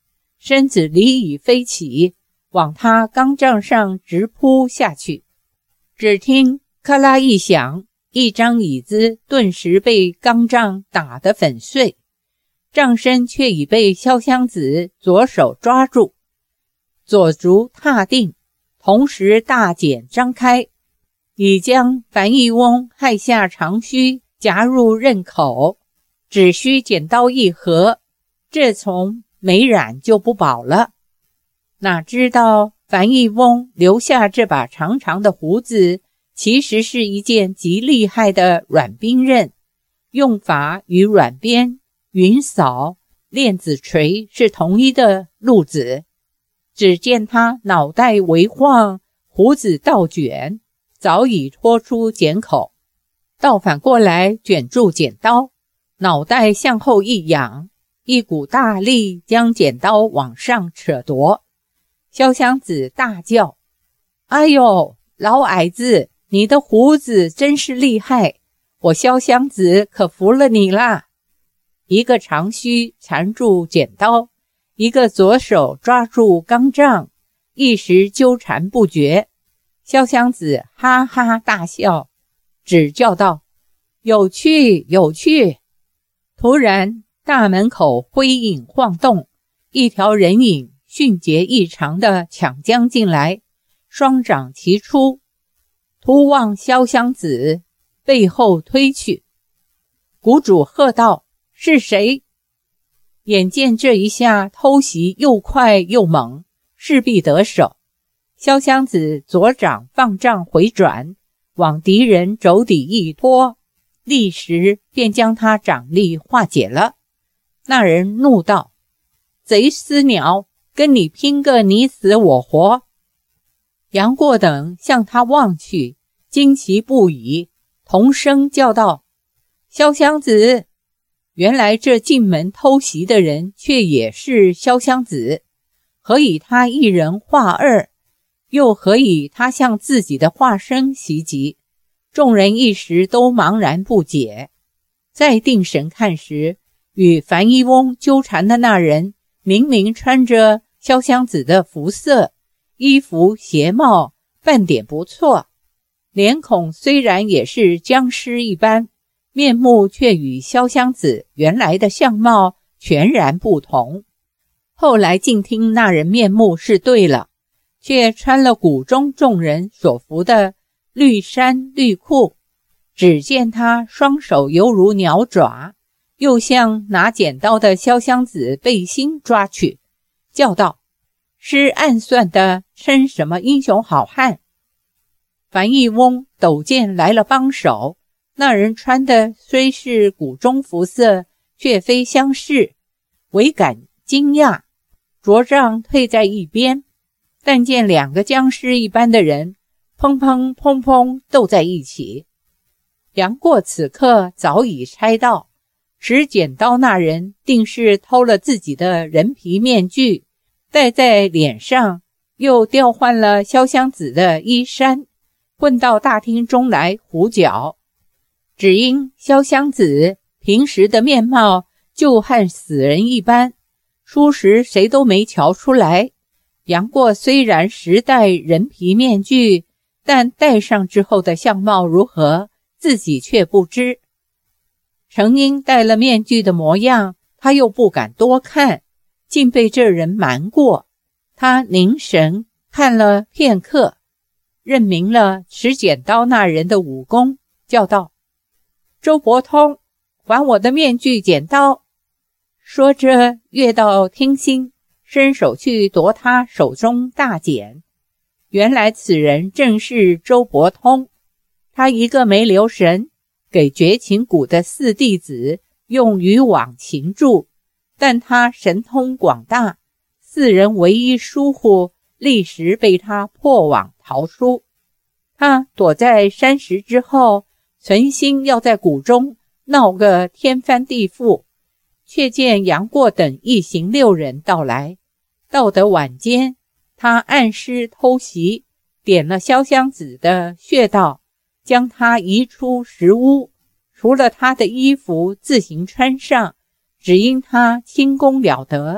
身子离已飞起，往他钢杖上直扑下去。只听咔啦一响，一张椅子顿时被钢杖打得粉碎，杖身却已被潇湘子左手抓住，左足踏定，同时大剪张开，已将樊一翁害下长须夹入刃口，只需剪刀一合，这丛没染就不保了。哪知道樊一翁留下这把长长的胡子，其实是一件极厉害的软兵刃，用法与软鞭、云扫、链子锤是同一的路子。只见他脑袋微晃，胡子倒卷，早已拖出剪口，倒反过来卷住剪刀，脑袋向后一仰，一股大力将剪刀往上扯夺。潇湘子大叫：哎呦，老矮子，你的胡子真是厉害，我潇湘子可服了你啦！一个长须缠住剪刀，一个左手抓住钢杖，一时纠缠不绝。潇湘子哈哈大笑，只叫道：有趣有趣！突然大门口灰影晃动，一条人影迅捷异常地抢将进来，双掌齐出，突往潇湘子背后推去。谷主喝道：是谁？眼见这一下偷袭又快又猛，势必得手。潇湘子左掌放杖回转，往敌人肘底一拖，立时便将他掌力化解了。那人怒道：贼厮鸟，跟你拼个你死我活！杨过等向他望去，惊奇不已，同声叫道：潇湘子！原来这进门偷袭的人却也是潇湘子，何以他一人化二，又何以他向自己的化身袭击？众人一时都茫然不解。再定神看时，与樊一翁纠缠的那人明明穿着潇湘子的服色，衣服鞋帽半点不错，脸孔虽然也是僵尸一般，面目却与潇湘子原来的相貌全然不同。后来竟听那人面目是对了，却穿了谷中众人所服的绿衫绿裤，只见他双手犹如鸟爪，又向拿剪刀的潇湘子背心抓去，叫道：是暗算的，称什么英雄好汉？樊一翁抖剑来了帮手，那人穿的虽是谷中服色，却非相似，唯感惊讶，着杖退在一边。但见两个僵尸一般的人砰砰砰砰斗在一起。杨过此刻早已猜到，持剪刀那人定是偷了自己的人皮面具，戴在脸上，又调换了潇湘子的衣衫，混到大厅中来胡搅。只因潇湘子平时的面貌就和死人一般，初时谁都没瞧出来。杨过虽然实戴人皮面具，但戴上之后的相貌如何，自己却不知。程婴戴了面具的模样，他又不敢多看，竟被这人瞒过。他凝神看了片刻，认明了持剪刀那人的武功，叫道：周伯通，还我的面具剪刀！说着跃到厅心，伸手去夺他手中大剪。原来此人正是周伯通，他一个没留神，给绝情谷的四弟子用渔网擒住，但他神通广大，四人唯一疏忽，立时被他破网逃出。他躲在山石之后，存心要在谷中闹个天翻地覆，却见杨过等一行六人到来。到得晚间，他暗施偷袭，点了潇湘子的穴道，将他移出石屋，除了他的衣服自行穿上，只因他轻功了得，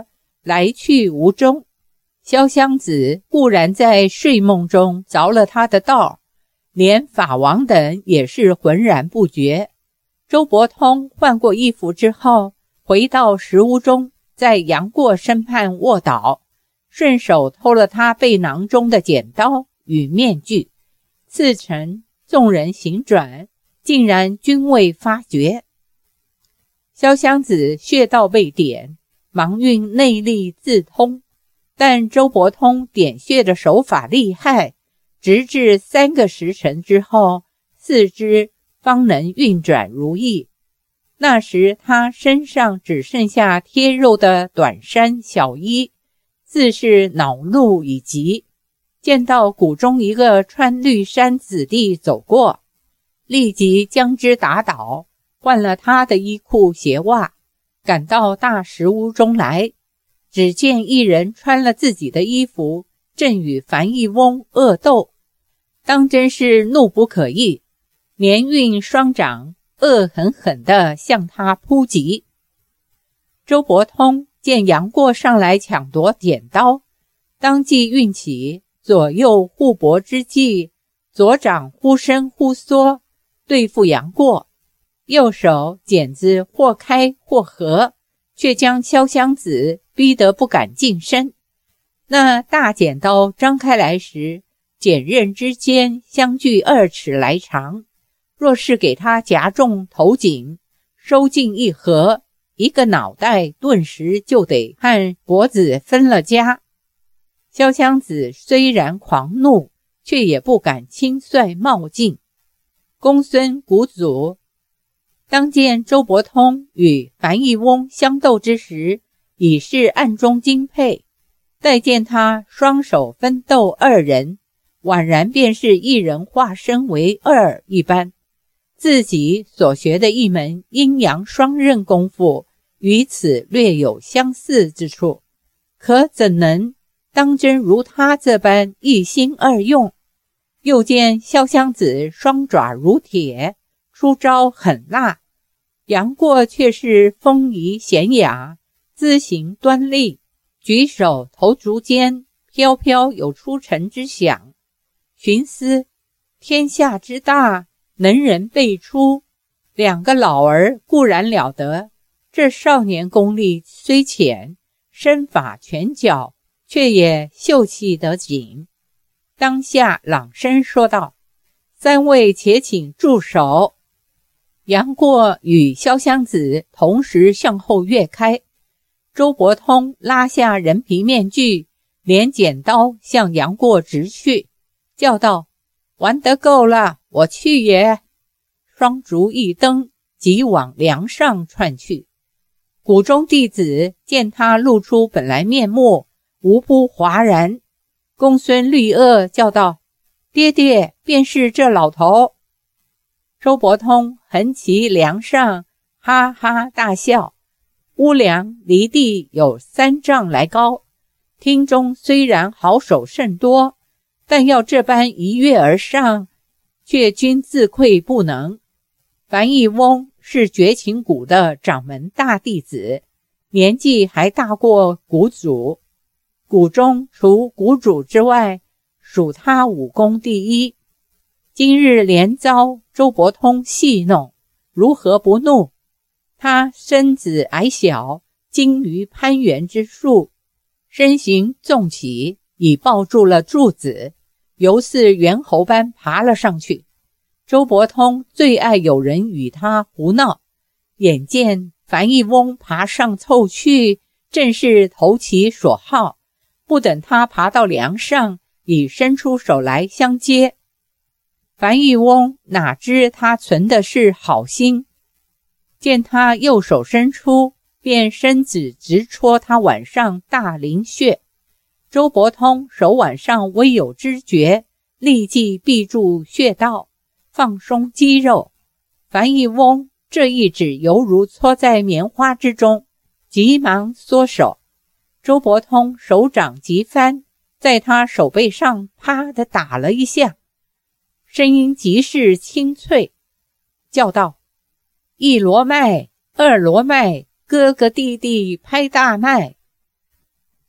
来去无踪。潇湘子固然在睡梦中着了他的道，连法王等也是浑然不觉。周伯通换过衣服之后，回到石屋中，在杨过身畔卧倒，顺手偷了他背囊中的剪刀与面具。次晨众人行转，竟然均未发觉。潇湘子穴道未点，忙运内力自通，但周伯通点穴的手法厉害，直至三个时辰之后，四肢方能运转如意。那时他身上只剩下贴肉的短衫小衣，自是恼怒已极，见到谷中一个穿绿衫子弟走过，立即将之打倒，换了他的衣裤鞋袜，赶到大石屋中来。只见一人穿了自己的衣服，正与樊一翁恶斗，当真是怒不可遏，连运双掌，恶狠狠地向他扑击。周伯通见杨过上来抢夺剪刀，当即运起左右互搏之计，左掌忽伸忽缩，对付杨过，右手剪子或开或合，却将潇湘子逼得不敢近身。那大剪刀张开来时，剪刃之间相距二尺来长，若是给他夹中头颈，收进一合，一个脑袋顿时就得和脖子分了家。潇湘子虽然狂怒，却也不敢轻率冒进。公孙谷祖当见周伯通与樊一翁相斗之时，已是暗中惊佩，待见他双手分斗二人，宛然便是一人化身为二一般。自己所学的一门阴阳双刃功夫，与此略有相似之处，可怎能当真如他这般一心二用？又见潇湘子双爪如铁，出招狠辣，杨过却是风仪娴雅，姿形端立，举手投足间飘飘有出尘之响。寻思天下之大，能人辈出，两个老儿固然了得，这少年功力虽浅，身法拳脚却也秀气得紧。当下朗声说道：三位且请住手。杨过与潇湘子同时向后跃开，周伯通拉下人皮面具，连剪刀向杨过直去，叫道：玩得够了，我去也。双足一蹬，即往梁上窜去。谷中弟子见他露出本来面目，无不哗然。公孙绿萼叫道：爹爹，便是这老头。周伯通横骑梁上，哈哈大笑。屋梁离地有三丈来高，厅中虽然好手甚多，但要这般一跃而上，却均自愧不能。樊一翁是绝情谷的掌门大弟子，年纪还大过谷主，谷中除谷主之外，属他武功第一。今日连遭周伯通戏弄，如何不怒？他身子矮小，精于攀援之术，身形纵起，已抱住了柱子，犹似猿猴般爬了上去。周伯通最爱有人与他胡闹，眼见樊一翁爬上凑去，正是投其所好，不等他爬到梁上，已伸出手来相接。樊一翁哪知他存的是好心，见他右手伸出，便伸指直戳他腕上大陵穴。周伯通手腕上微有知觉，立即闭住穴道，放松肌肉。樊一翁这一指犹如戳在棉花之中，急忙缩手。周伯通手掌急翻，在他手背上啪地打了一下，声音极是清脆，叫道：一罗麦，二罗麦，哥哥弟弟拍大麦。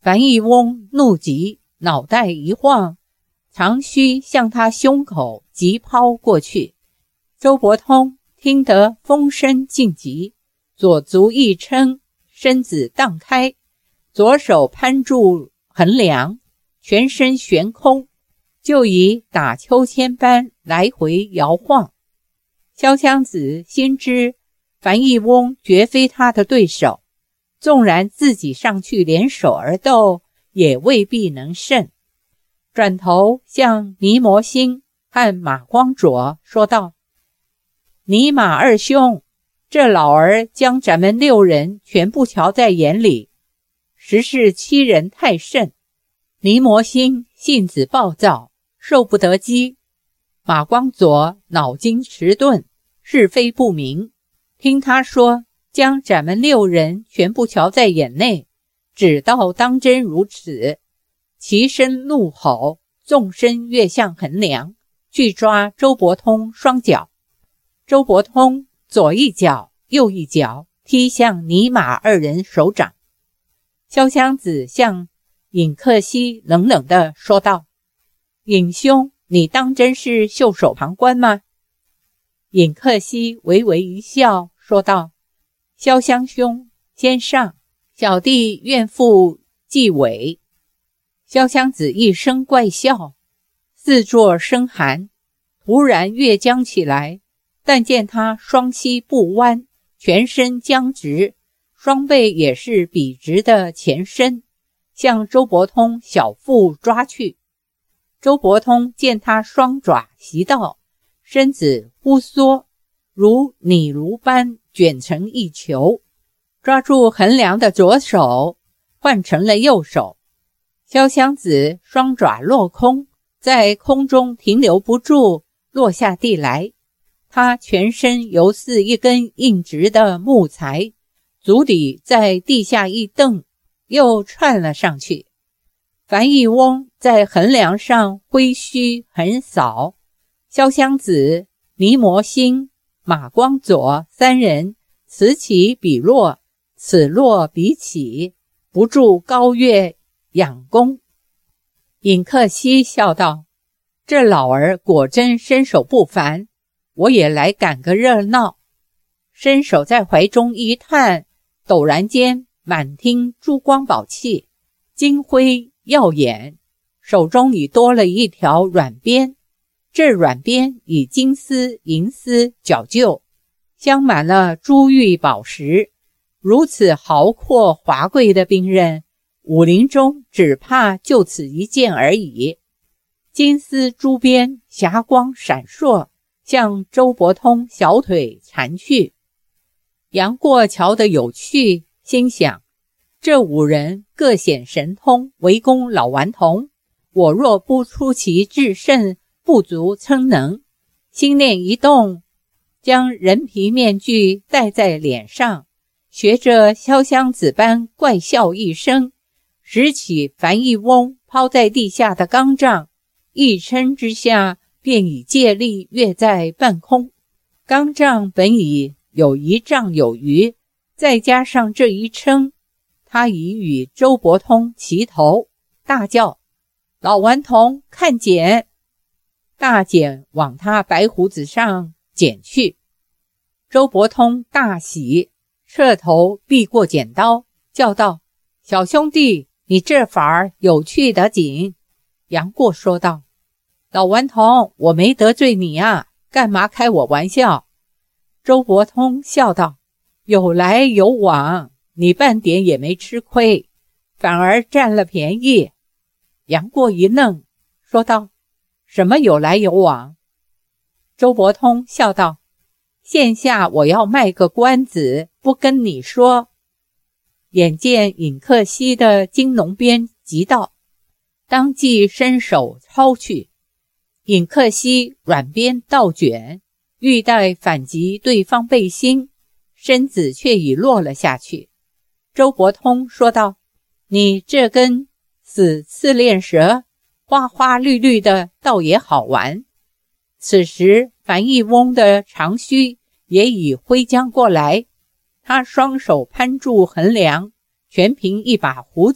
樊义翁怒极，脑袋一晃，长须向他胸口急抛过去。周伯通听得风声劲急，左足一撑，身子荡开，左手攀住横梁，全身悬空，就以打秋千般来回摇晃。潇湘子心知樊义翁绝非他的对手，纵然自己上去联手而斗，也未必能胜。转头向倪摩星和马光卓说道：倪马二兄，这老儿将咱们六人全部瞧在眼里，实是欺人太甚。倪摩星性子暴躁，受不得激。马光佐脑筋迟钝，是非不明，听他说将咱们六人全部瞧在眼内，只道当真如此，齐声怒吼，纵身跃向横梁，去抓周伯通双脚。周伯通左一脚右一脚踢向倪马二人手掌。潇湘子向尹克西冷冷地说道：尹兄，你当真是袖手旁观吗？尹克西微微一笑，说道：潇湘兄先上，小弟愿负纪委。潇湘子一声怪笑，四座生寒，突然跃将起来，但见他双膝不弯，全身僵直，双背也是笔直的前伸，向周伯通小腹抓去。周伯通见他双爪袭到，身子忽缩，如拟如般卷成一球，抓住横梁的左手换成了右手。潇湘子双爪落空，在空中停留不住，落下地来。他全身犹似一根硬直的木材，足底在地下一蹬，又窜了上去。樊义翁在横梁上挥须横扫，潇湘子、倪摩星、马光佐三人此起彼落，此落彼起，不住高跃仰攻。尹克西笑道：这老儿果真身手不凡，我也来赶个热闹。伸手在怀中一探，陡然间满厅珠光宝气，金辉耀眼，手中已多了一条软鞭，这软鞭以金丝银丝绞就，镶满了珠玉宝石。如此豪阔华贵的兵刃，武林中只怕就此一件而已。金丝珠鞭霞光闪烁，向周伯通小腿缠去。杨过瞧得有趣，心想这五人各显神通，围攻老顽童，我若不出奇制胜，不足称能。心念一动，将人皮面具戴在脸上，学着潇湘子般怪笑一声，拾起樊义翁抛在地下的钢杖，一撑之下便已借力跃在半空。钢杖本已有一丈有余，再加上这一撑，他已与周伯通齐头，大叫：老顽童看剪！大剪往他白胡子上剪去。周伯通大喜，侧头避过剪刀，叫道：小兄弟，你这法儿有趣得紧。杨过说道：老顽童，我没得罪你啊，干嘛开我玩笑？周伯通笑道：有来有往，你半点也没吃亏，反而占了便宜。杨过一愣，说道：什么有来有往？周伯通笑道：线下我要卖个关子，不跟你说。眼见尹克西的金龙鞭急到，当即伸手抄去。尹克西软鞭倒卷，欲待反击对方背心，身子却已落了下去。周伯通说道：你这根死刺链蛇，花花绿绿的，倒也好玩。此时樊义翁的长须也已挥将过来，他双手攀住横梁，全凭一把胡子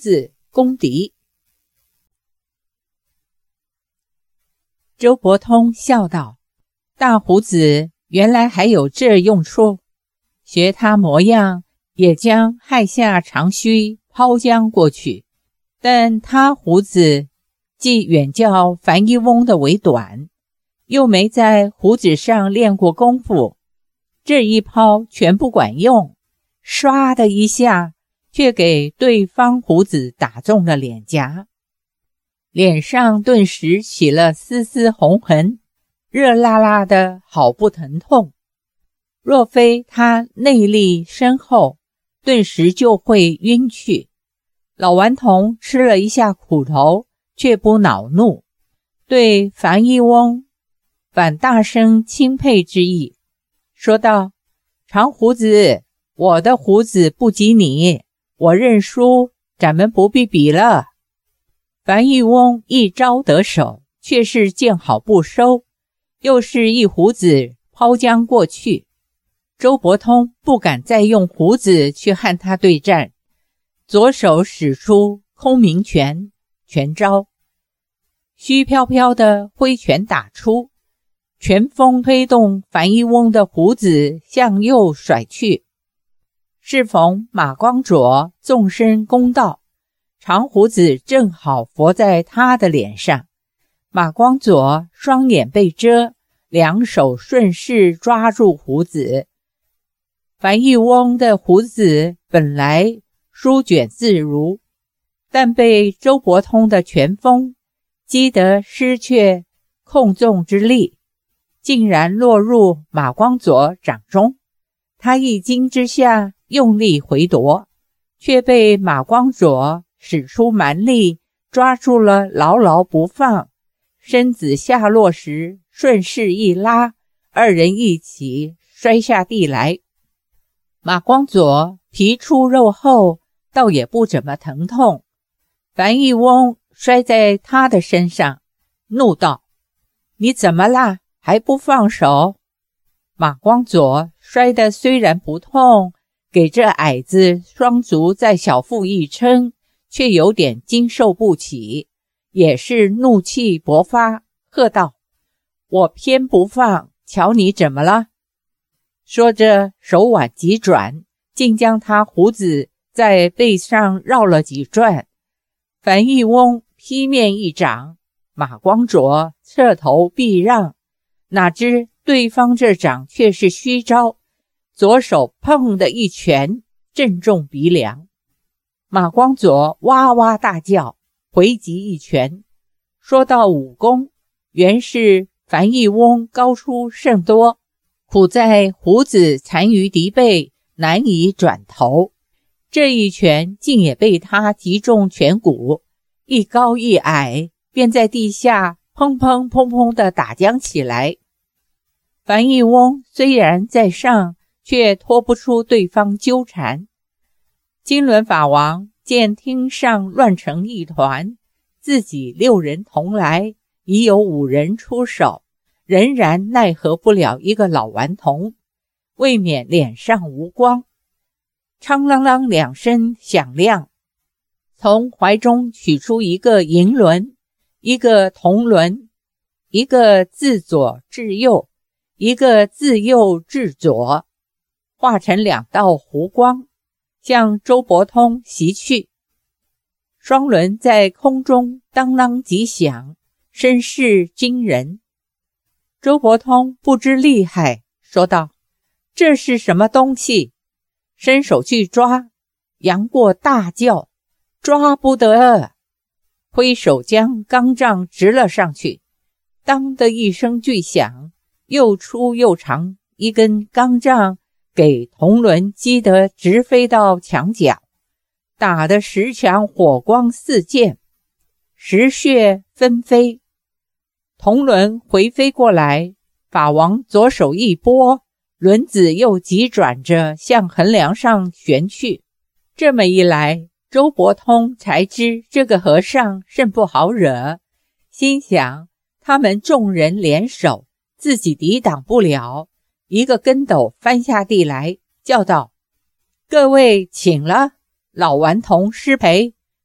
攻敌。周伯通笑道：大胡子原来还有这用处，学他模样，也将害下长须抛将过去。但他胡子既远较樊一翁的为短，又没在胡子上练过功夫，这一抛全不管用，唰的一下却给对方胡子打中了脸颊，脸上顿时起了丝丝红痕，热辣辣的，好不疼痛。若非他内力深厚，顿时就会晕去。老顽童吃了一下苦头，却不恼怒，对樊一翁反大声钦佩之意，说道：长胡子，我的胡子不及你，我认输，咱们不必比了。樊一翁一招得手，却是见好不收，又是一胡子抛将过去。周伯通不敢再用胡子去和他对战，左手使出空明拳，拳招，虚飘飘的挥拳打出，拳风推动樊一翁的胡子向右甩去。适逢马光卓纵身攻到，长胡子正好佛在他的脸上，马光佐双眼被遮，两手顺势抓住胡子。樊一翁的胡子本来舒卷自如，但被周伯通的拳风击得失却控纵之力，竟然落入马光佐掌中。他一惊之下用力回夺，却被马光佐使出蛮力抓住了，牢牢不放。身子下落时顺势一拉，二人一起摔下地来。马光佐皮粗肉厚，倒也不怎么疼痛。樊一翁摔在他的身上，怒道：你怎么啦？还不放手？马光佐摔得虽然不痛，给这矮子双足在小腹一撑，却有点经受不起，也是怒气勃发，喝道：我偏不放，瞧你怎么了？说着手腕急转，竟将他胡子在背上绕了几转。樊一翁劈面一掌，马光卓侧头避让，哪知对方这掌却是虚招，左手砰的一拳正中鼻梁。马光佐哇哇大叫，回击一拳。说到武功，原是樊一翁高出甚多，苦在胡子残于敌背，难以转头。这一拳竟也被他击中颧骨，一高一矮，便在地下砰砰砰砰地打将起来。樊一翁虽然在上，却拖不出对方纠缠。金轮法王见厅上乱成一团，自己六人同来，已有五人出手，仍然奈何不了一个老顽童，未免脸上无光。昌啷啷两声响亮，从怀中取出一个银轮，一个铜轮，一个自左至右，一个自右至左，化成两道弧光，向周伯通袭去。双轮在空中当啷几响，声势惊人。周伯通不知厉害，说道：这是什么东西？伸手去抓，杨过大叫：抓不得！挥手将钢杖直了上去，当的一声巨响，又粗又长一根钢杖给铜轮击得直飞到墙角，打得石墙火光四溅，石屑纷飞。铜轮回飞过来，法王左手一拨，轮子又急转着向横梁上旋去。这么一来，周伯通才知这个和尚甚不好惹，心想他们众人联手，自己抵挡不了，一个跟斗翻下地来，叫道：各位请了，老顽童失陪，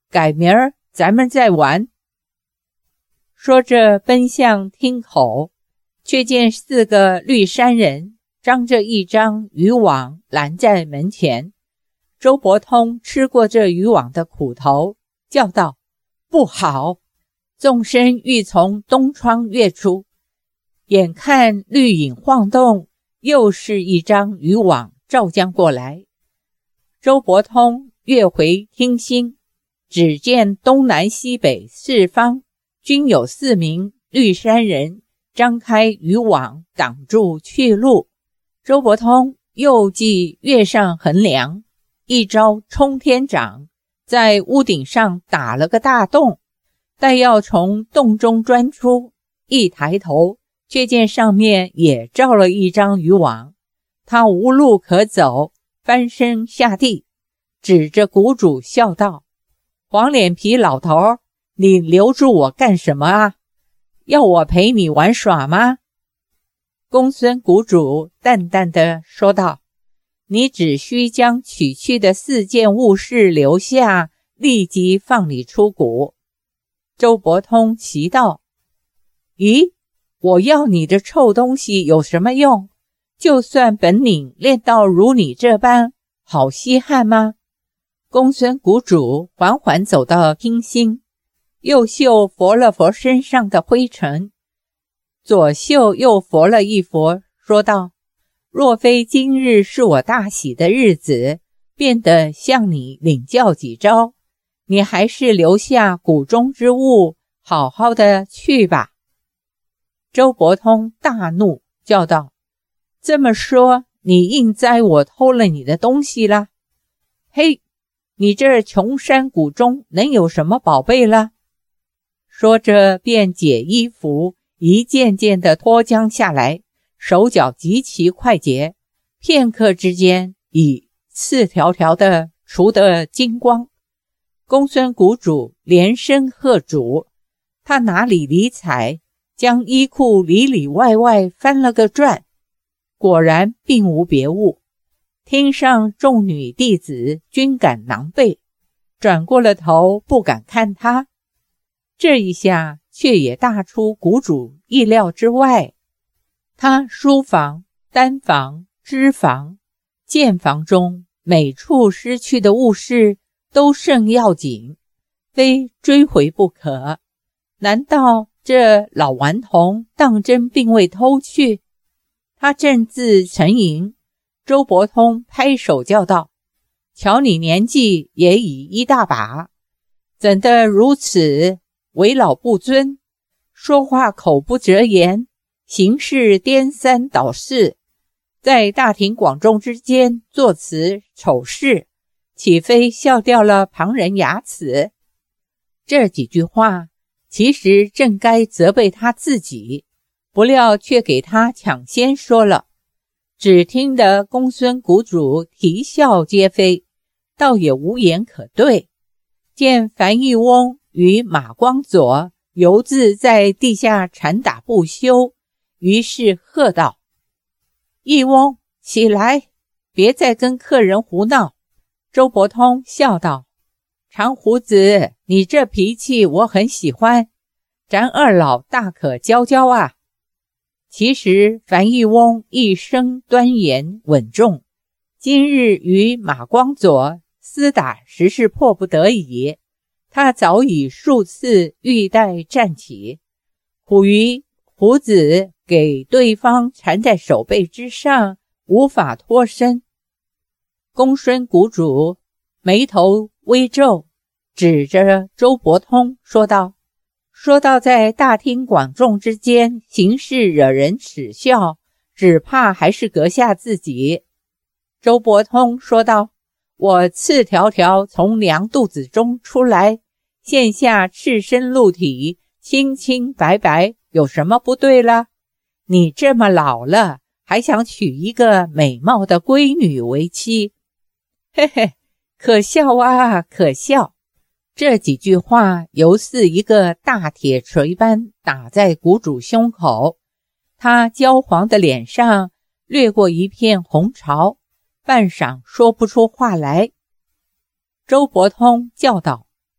改明儿咱们再玩。说着奔向厅口，却见四个绿衫人张着一张渔网拦在门前。周伯通吃过这渔网的苦头，叫道：不好！纵身欲从东窗跃出，眼看绿影晃动，又是一张渔网照将过来。周伯通跃回厅心，只见东南西北四方均有四名绿衫人张开渔网挡住去路。周伯通又计跃上横梁，一招冲天掌，在屋顶上打了个大洞，待要从洞中钻出，一抬头却见上面也罩了一张渔网，他无路可走，翻身下地，指着谷主笑道：黄脸皮老头，你留住我干什么啊？要我陪你玩耍吗？公孙谷主淡淡地说道：你只需将取去的四件物事留下，立即放你出谷。周伯通奇道：咦，我要你的臭东西有什么用？就算本领练到如你这般，好稀罕吗？公孙谷主缓缓走到厅心，右袖拂了拂身上的灰尘，左袖又拂了一拂，说道：若非今日是我大喜的日子，便得向你领教几招，你还是留下谷中之物，好好的去吧。周伯通大怒，叫道：这么说，你硬栽我偷了你的东西啦？嘿，你这穷山谷中能有什么宝贝了？说着便解衣服，一件件的脱将下来，手脚极其快捷，片刻之间已四条条的除得精光。公孙谷主连声喝阻，他哪里理睬，将衣裤里里外外翻了个转，果然并无别物。厅上众女弟子均感狼狈，转过了头不敢看他。这一下却也大出谷主意料之外，他书房、单房、织房、间房中每处失去的物事都甚要紧，非追回不可。难道这老顽童当真并未偷去？他正自沉吟，周伯通拍手叫道：瞧你年纪也已一大把，怎得如此为老不尊，说话口不择言，行事颠三倒四，在大庭广众之间作此丑事，岂非笑掉了旁人牙齿？这几句话其实正该责备他自己，不料却给他抢先说了。只听得公孙谷主啼笑皆非，倒也无言可对。见樊义翁与马光佐犹自在地下缠打不休，于是喝道：义翁，起来，别再跟客人胡闹。周伯通笑道：长胡子，你这脾气我很喜欢，咱二老大可教教啊。其实樊义翁一生端严稳重，今日与马光佐厮打实是迫不得已，他早已数次欲待站起，苦于胡子给对方缠在手背之上，无法脱身。公孙谷主眉头微皱，指着周伯通说道：说到在大庭广众之间行事惹人耻笑，只怕还是阁下自己。周伯通说道：我赤条条从娘肚子中出来，现下赤身露体，清清白白，有什么不对了？你这么老了，还想娶一个美貌的闺女为妻？嘿嘿，可笑啊，可笑！这几句话犹似一个大铁锤般打在谷主胸口，他焦黄的脸上掠过一片红潮，半晌说不出话来。周伯通叫道：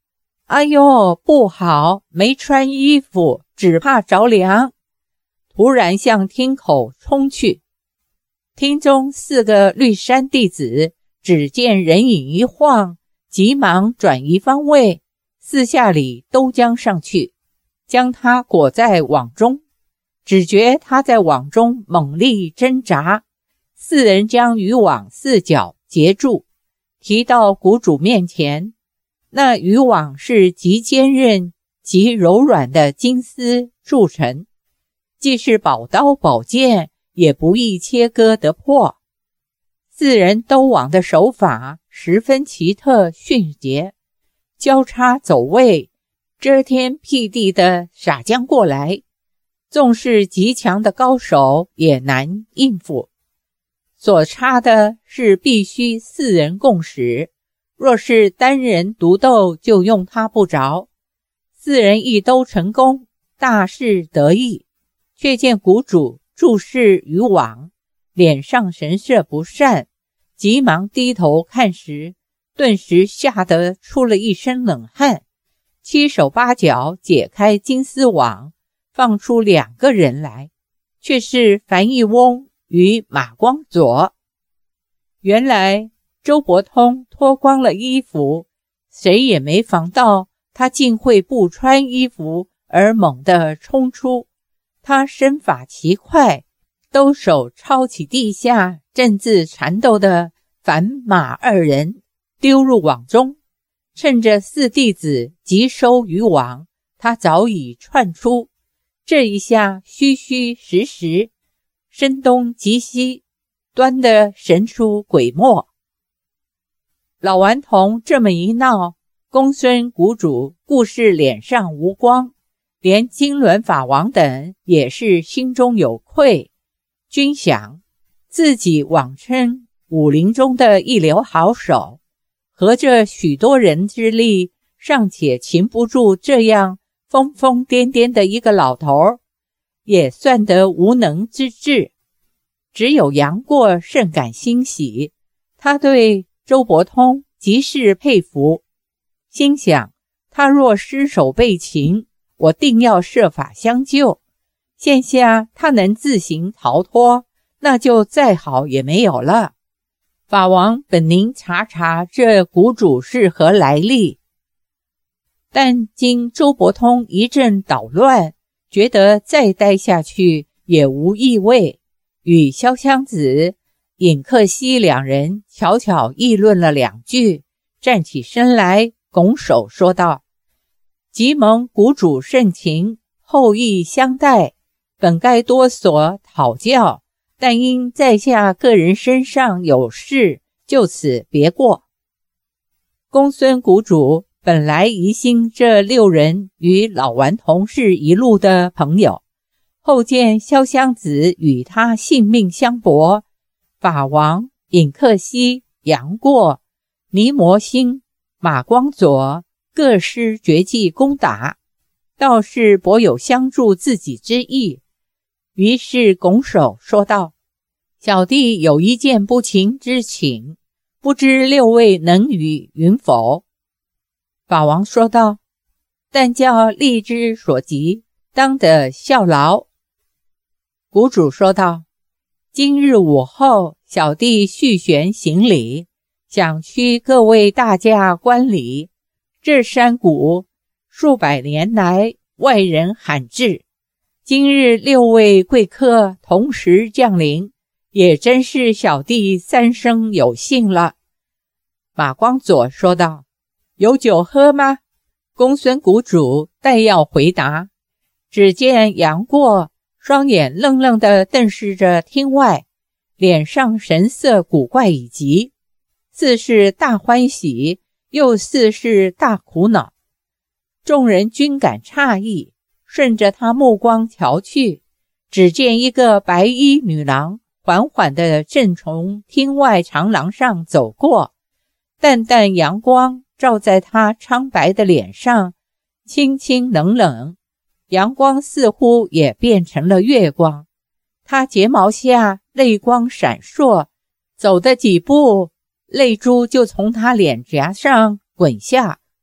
哎呦，不好，没穿衣服，只怕着凉。突然向厅口冲去。厅中四个绿衫弟子只见人影一晃，急忙转移方位，四下里都将上去，将他裹在网中。只觉他在网中猛力挣扎，四人将渔网四角截住，提到谷主面前。那渔网是极坚韧极柔软的金丝铸成，既是宝刀宝剑，也不易切割得破。四人兜网的手法十分奇特迅捷，交叉走位，遮天辟地地撒将过来，纵是极强的高手也难应付。所差的是必须四人共使，若是单人独斗就用他不着。四人一兜成功，大是得意，却见谷主注视渔网，脸上神色不善，急忙低头看时，顿时吓得出了一身冷汗，七手八脚解开金丝网，放出两个人来，却是樊一翁与马光佐。原来周伯通脱光了衣服，谁也没防到他竟会不穿衣服而猛地冲出。他身法奇快，兜手抄起地下正自缠斗的樊马二人，丢入网中。趁着四弟子急收渔网，他早已窜出。这一下虚虚实实，声东击西，端得神出鬼没。老顽童这么一闹，公孙谷主故是脸上无光，连金轮法王等也是心中有愧。均想自己妄称武林中的一流好手，合着许多人之力，尚且擒不住这样疯疯癫癫的一个老头，也算得无能之至。只有杨过甚感欣喜，他对周伯通极是佩服，心想他若失手被擒，我定要设法相救。现下他能自行逃脱，那就再好也没有了。法王本宁查查这谷主是何来历，但经周伯通一阵捣乱，觉得再待下去也无意味，与潇湘子、尹克西两人悄悄议论了两句，站起身来拱手说道：即蒙谷主盛情，厚意相待，本该多所讨教，但因在下个人身上有事，就此别过。公孙谷主本来疑心这六人与老顽童是一路的朋友，后见潇湘子与他性命相搏，法王、尹克西、杨过、尼摩星、马光佐各施绝技攻打，倒是颇有相助自己之意，于是拱手说道：小弟有一件不情之请，不知六位能与允否？法王说道：但教力之所及，当得效劳。谷主说道：今日午后，小弟续弦行礼，想驱各位大驾观礼。这山谷数百年来外人罕至，今日六位贵客同时降临，也真是小弟三生有幸了。马光佐说道：有酒喝吗？公孙谷主待要回答，只见杨过双眼愣愣地瞪视着厅外，脸上神色古怪以极，似是大欢喜，又似是大苦恼。众人均感诧异，顺着他目光瞧去，只见一个白衣女郎缓缓地正从厅外长廊上走过，淡淡阳光照在她苍白的脸上，清清冷冷，阳光似乎也变成了月光。她睫毛下泪光闪烁，走的几步，泪珠就从她脸颊上滚下。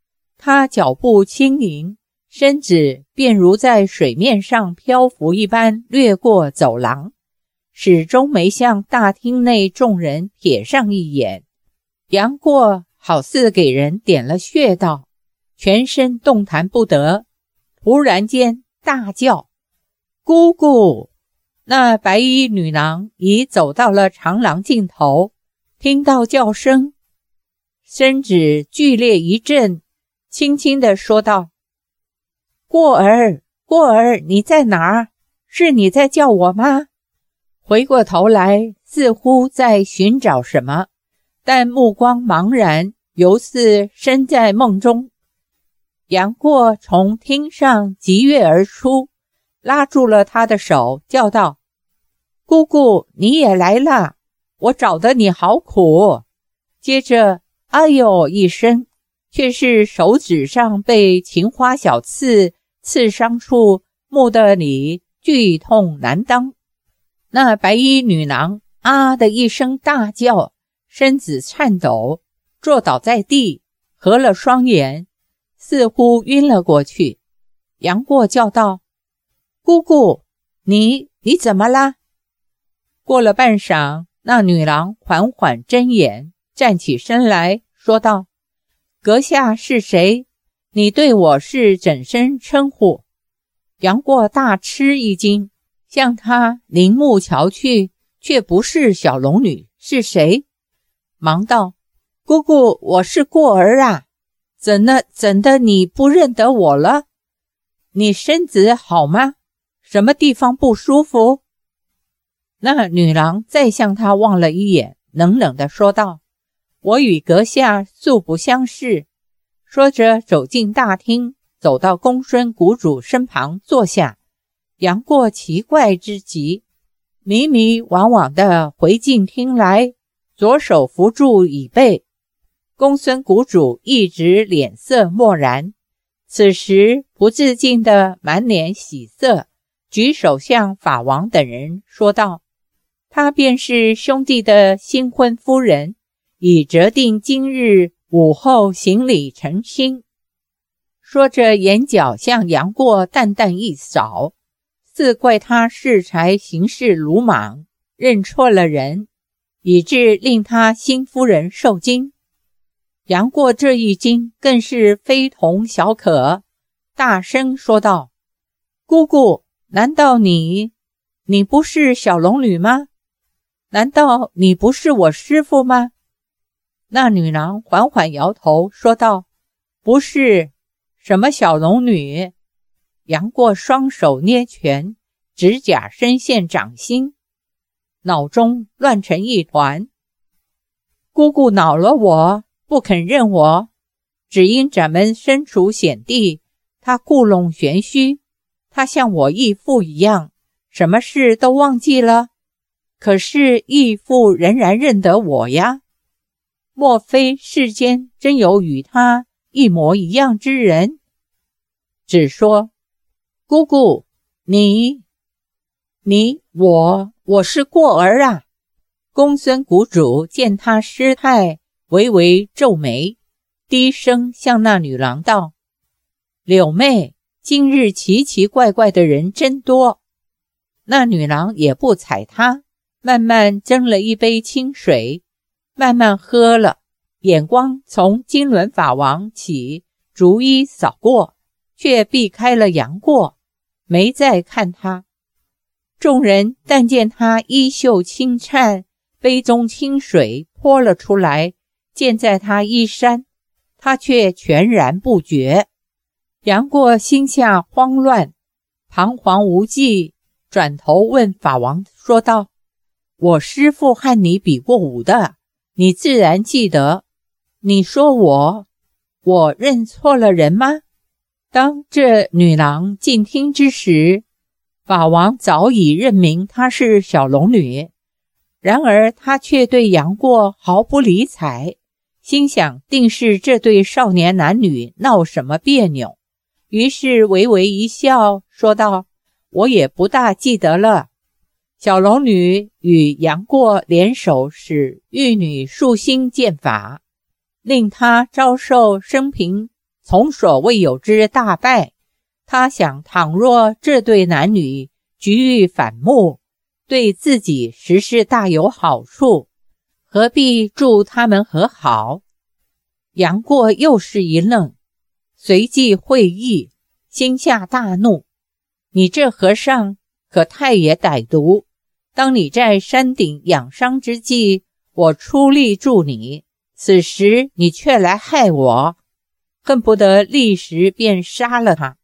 他脚步轻盈，身子便如在水面上漂浮一般掠过走廊，始终没向大厅内众人瞥上一眼。杨过好似给人点了穴道，全身动弹不得，突然间大叫：姑姑！那白衣女郎已走到了长廊尽头，听到叫声，身子剧烈一震，轻轻地说道：过儿，过儿，你在哪儿？是你在叫我吗？回过头来，似乎在寻找什么，但目光茫然，犹似身在梦中。杨过从厅上急跃而出，拉住了他的手，叫道：姑姑，你也来了，我找得你好苦。接着哎呦一声，却是手指上被秦花小刺刺伤处，目得你剧痛难当。那白衣女郎啊的一声大叫，身子颤抖，坐倒在地，合了双眼，似乎晕了过去。杨过叫道：姑姑，你你怎么啦？过了半晌，那女郎缓缓睁眼，站起身来说道：阁下是谁？你对我是怎声称呼？杨过大吃一惊，向他凝目瞧去，却不是小龙女，是谁？忙道：姑姑，我是过儿啊，怎的怎的你不认得我了？你身子好吗？什么地方不舒服？那女郎再向他望了一眼，冷冷地说道：我与阁下素不相识。说着走进大厅，走到公孙谷主身旁坐下。杨过奇怪之极，迷迷惘惘地回进厅来，左手扶住椅背。公孙谷主一直脸色漠然，此时不自禁地满脸喜色，举手向法王等人说道：她便是兄弟的新婚夫人，已择定今日午后行礼成亲。说着眼角向杨过淡淡一扫，似怪他恃才行事鲁莽，认错了人，以致令他新夫人受惊。杨过这一惊更是非同小可，大声说道：姑姑，难道你你不是小龙女吗？难道你不是我师父吗？那女郎缓缓摇头说道：不是，什么小龙女？杨过双手捏拳，指甲深陷掌心，脑中乱成一团。姑姑恼了我，不肯认我，只因咱们身处险地，她故弄玄虚，她像我义父一样，什么事都忘记了。可是义父仍然认得我呀，莫非世间真有与他一模一样之人？只说：姑姑，你你我我是过儿啊。公孙谷主见他失态，微微皱眉，低声向那女郎道：柳妹，今日奇奇怪怪的人真多。那女郎也不睬他，慢慢斟了一杯清水，慢慢喝了，眼光从金轮法王起逐一扫过，却避开了杨过，没再看他。众人但见他衣袖轻颤，杯中清水泼了出来，溅在他衣衫，他却全然不觉。杨过心下慌乱，彷徨无计，转头问法王说道：我师父和你比过武的，你自然记得。你说我我认错了人吗？当这女郎进厅之时，法王早已认明她是小龙女，然而他却对杨过毫不理睬，心想定是这对少年男女闹什么别扭，于是微微一笑，说道：我也不大记得了。小龙女与杨过联手使玉女树心剑法，令他遭受生平从所未有之大败。他想，倘若这对男女局域反目，对自己实是大有好处，何必助他们和好？杨过又是一愣，随即会意，心下大怒：你这和尚可太也歹毒！当你在山顶养伤之际，我出力助你，此时你却来害我，恨不得立时便杀了他。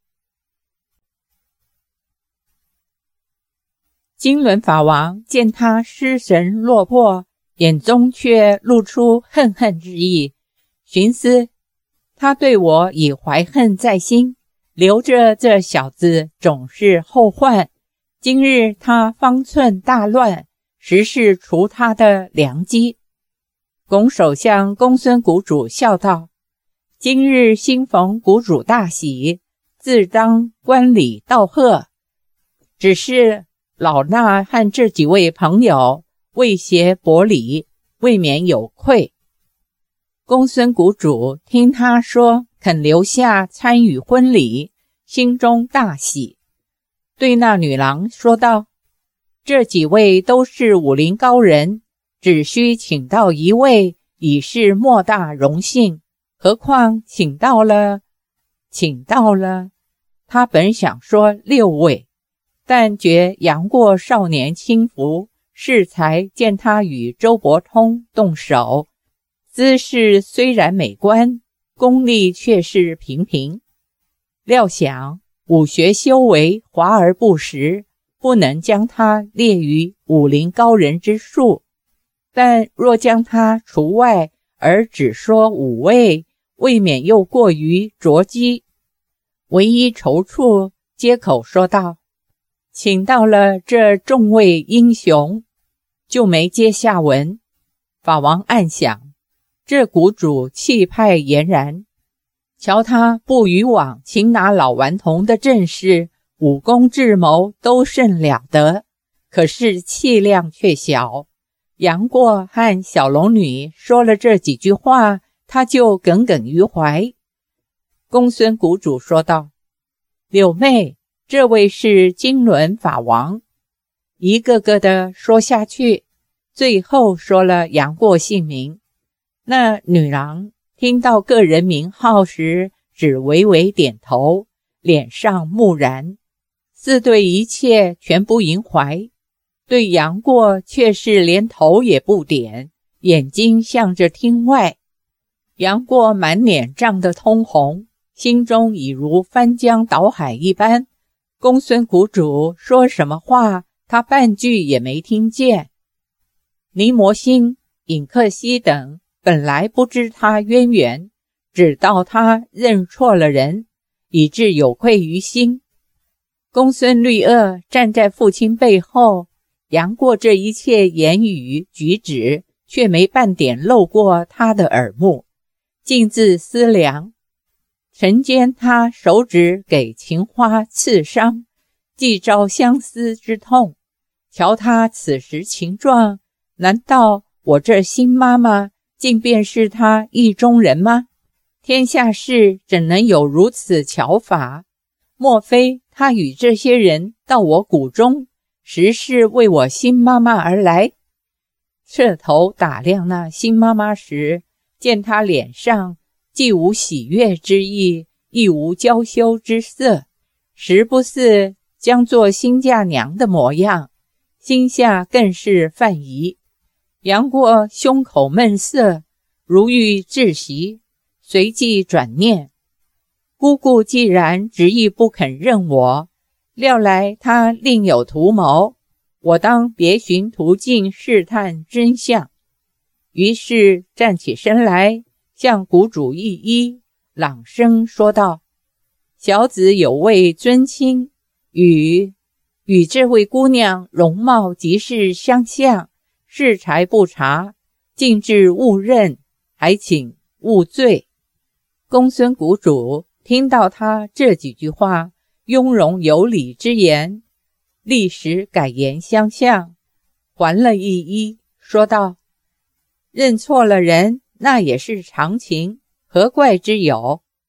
金轮法王见他失神落魄，眼中却露出恨恨之意，寻思他对我已怀恨在心，留着这小子总是后患，今日他方寸大乱，实是除他的良机。拱手向公孙谷主笑道：今日新逢谷主大喜，自当观礼道贺，只是老衲和这几位朋友为携薄礼，未免有愧。公孙谷主听他说肯留下参与婚礼，心中大喜，对那女郎说道：这几位都是武林高人，只需请到一位已是莫大荣幸，何况请到了请到了他本想说六位，但觉杨过少年轻浮，适才见他与周伯通动手，姿势虽然美观，功力却是平平。料想武学修为华而不实，不能将他列于武林高人之数，但若将他除外而只说五位，未免又过于着机。唯一踌躇，接口说道：请到了这众位英雄，就没接下文。法王暗想，这谷主气派俨然，瞧他不与往擒拿老顽童的阵势，武功智谋都甚了得，可是气量却小。杨过和小龙女说了这几句话，他就耿耿于怀。公孙谷主说道：柳妹，这位是金轮法王。一个个的说下去，最后说了杨过姓名。那女郎听到个人名号时，只微微点头，脸上木然，似对一切全不萦怀。对杨过却是连头也不点，眼睛向着厅外。杨过满脸涨得通红，心中已如翻江倒海一般。公孙谷主说什么话，他半句也没听见。尼摩星、尹克西等本来不知他渊源，只道他认错了人，以致有愧于心。公孙绿萼站在父亲背后，杨过这一切言语举止却没半点漏过他的耳目，径自思量。晨间他手指给秦花刺伤，既招相思之痛，瞧他此时情状，难道我这新妈妈竟便是他意中人吗？天下事怎能有如此巧法？莫非他与这些人到我谷中，实是为我新妈妈而来？侧头打量那新妈妈时，见她脸上既无喜悦之意，亦无娇羞之色，实不似将做新嫁娘的模样，心下更是犯疑。杨过胸口闷涩，如欲窒息，随即转念，姑姑既然执意不肯认我，料来她另有图谋，我当别寻途径试探真相。于是站起身来，向谷主一揖，朗声说道：小子有位尊亲，与与这位姑娘容貌极是相像，适才不察，竟至误认，还请勿罪。公孙谷主听到他这几句话，雍容有礼之言，立时改言相向，还了一揖，说道：认错了人，那也是常情，何怪之有？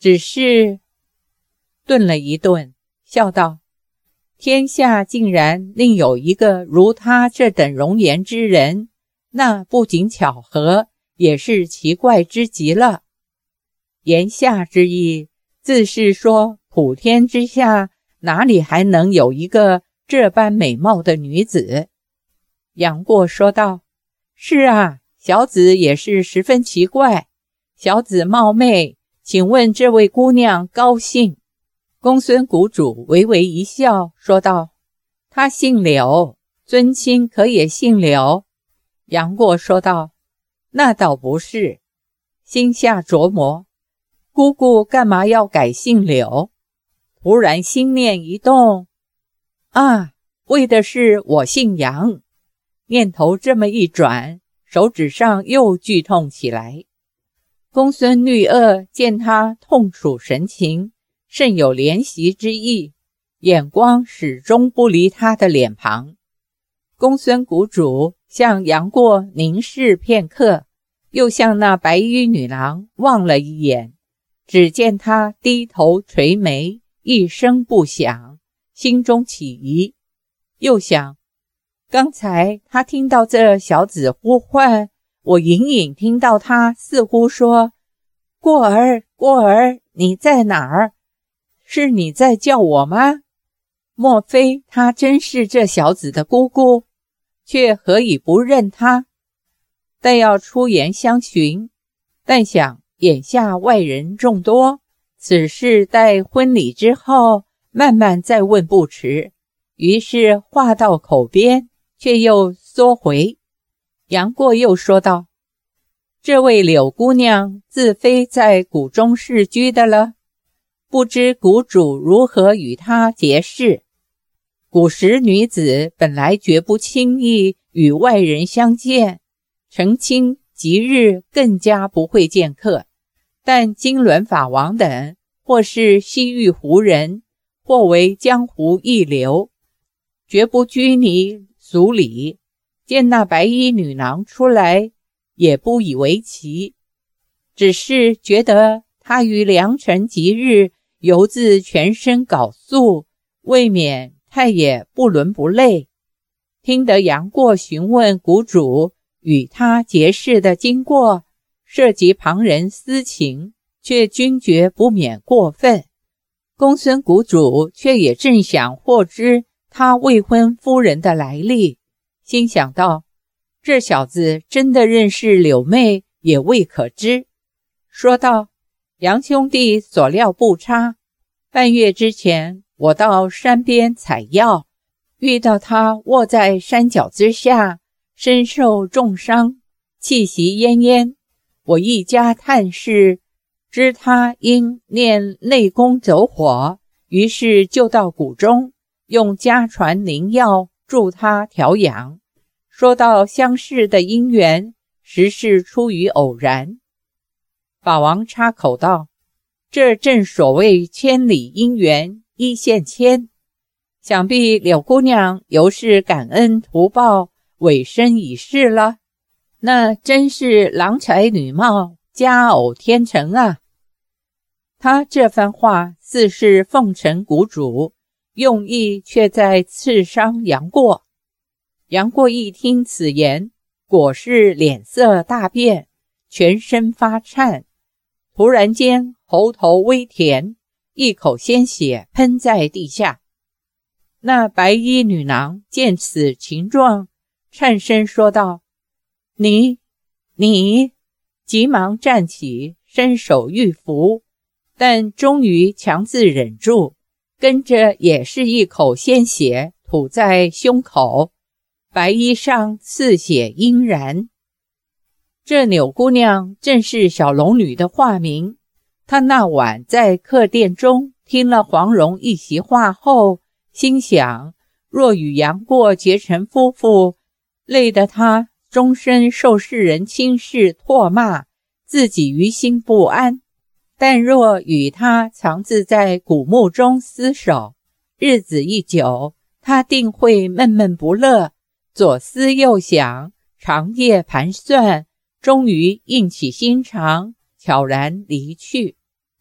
只是顿了一顿，笑道：天下竟然另有一个如他这等容颜之人，那不仅巧合，也是奇怪之极了。言下之意，自是说普天之下哪里还能有一个这般美貌的女子。杨过说道：是啊，小子也是十分奇怪。小子冒昧，请问这位姑娘高姓？公孙谷主微微一笑，说道：她姓柳，尊亲可也姓柳？杨过说道：那倒不是。心下琢磨，姑姑干嘛要改姓柳？突然心念一动，啊，为的是我姓杨。念头这么一转，手指上又剧痛起来。公孙绿萼见他痛楚神情，甚有怜惜之意，眼光始终不离他的脸庞。公孙谷主向杨过凝视片刻，又向那白衣女郎望了一眼，只见他低头垂眉，一声不响，心中起疑，又想，刚才他听到这小子呼唤，我隐隐听到他似乎说：过儿，过儿，你在哪儿？是你在叫我吗？莫非他真是这小子的姑姑？却何以不认他？但要出言相询，但想眼下外人众多，此事待婚礼之后慢慢再问不迟。于是话到口边，却又缩回。杨过又说道：这位柳姑娘自非在谷中世居的了，不知谷主如何与她结识。古时女子本来绝不轻易与外人相见，成亲吉日更加不会见客，但金轮法王等或是西域胡人，或为江湖一流，绝不拘泥俗礼，见那白衣女郎出来也不以为奇，只是觉得她于良辰吉日犹自全身缟素，未免太也不伦不类。听得杨过询问谷主与他结识的经过，涉及旁人私情，却均觉不免过分。公孙谷主却也正想获知他未婚夫人的来历，心想到，这小子真的认识柳妹也未可知，说道：杨兄弟所料不差，半月之前我到山边采药，遇到他卧在山脚之下，身受重伤，气息奄奄。我一家探视，知他因念内功走火，于是就到谷中，用家传灵药助他调养。说到相识的因缘，实是出于偶然。法王插口道：这正所谓千里姻缘一线牵，想必柳姑娘犹是感恩图报，委身已逝了。那真是郎才女貌，佳偶天成啊。他这番话似是奉承谷主，用意却在刺伤杨过。杨过一听此言，果是脸色大变，全身发颤，突然间喉头微甜，一口鲜血喷在地下。那白衣女郎见此情状，颤声说道：你你急忙站起，伸手欲扶，但终于强自忍住，跟着也是一口鲜血吐在胸口，白衣上刺血殷然。这柳姑娘正是小龙女的化名，她那晚在客店中听了黄蓉一席话后，心想若与杨过结成夫妇，累得她终身受世人轻视唾骂，自己于心不安；但若与他藏自在古墓中厮守，日子一久，他定会闷闷不乐，左思右想，长夜盘算，终于硬起心肠，悄然离去。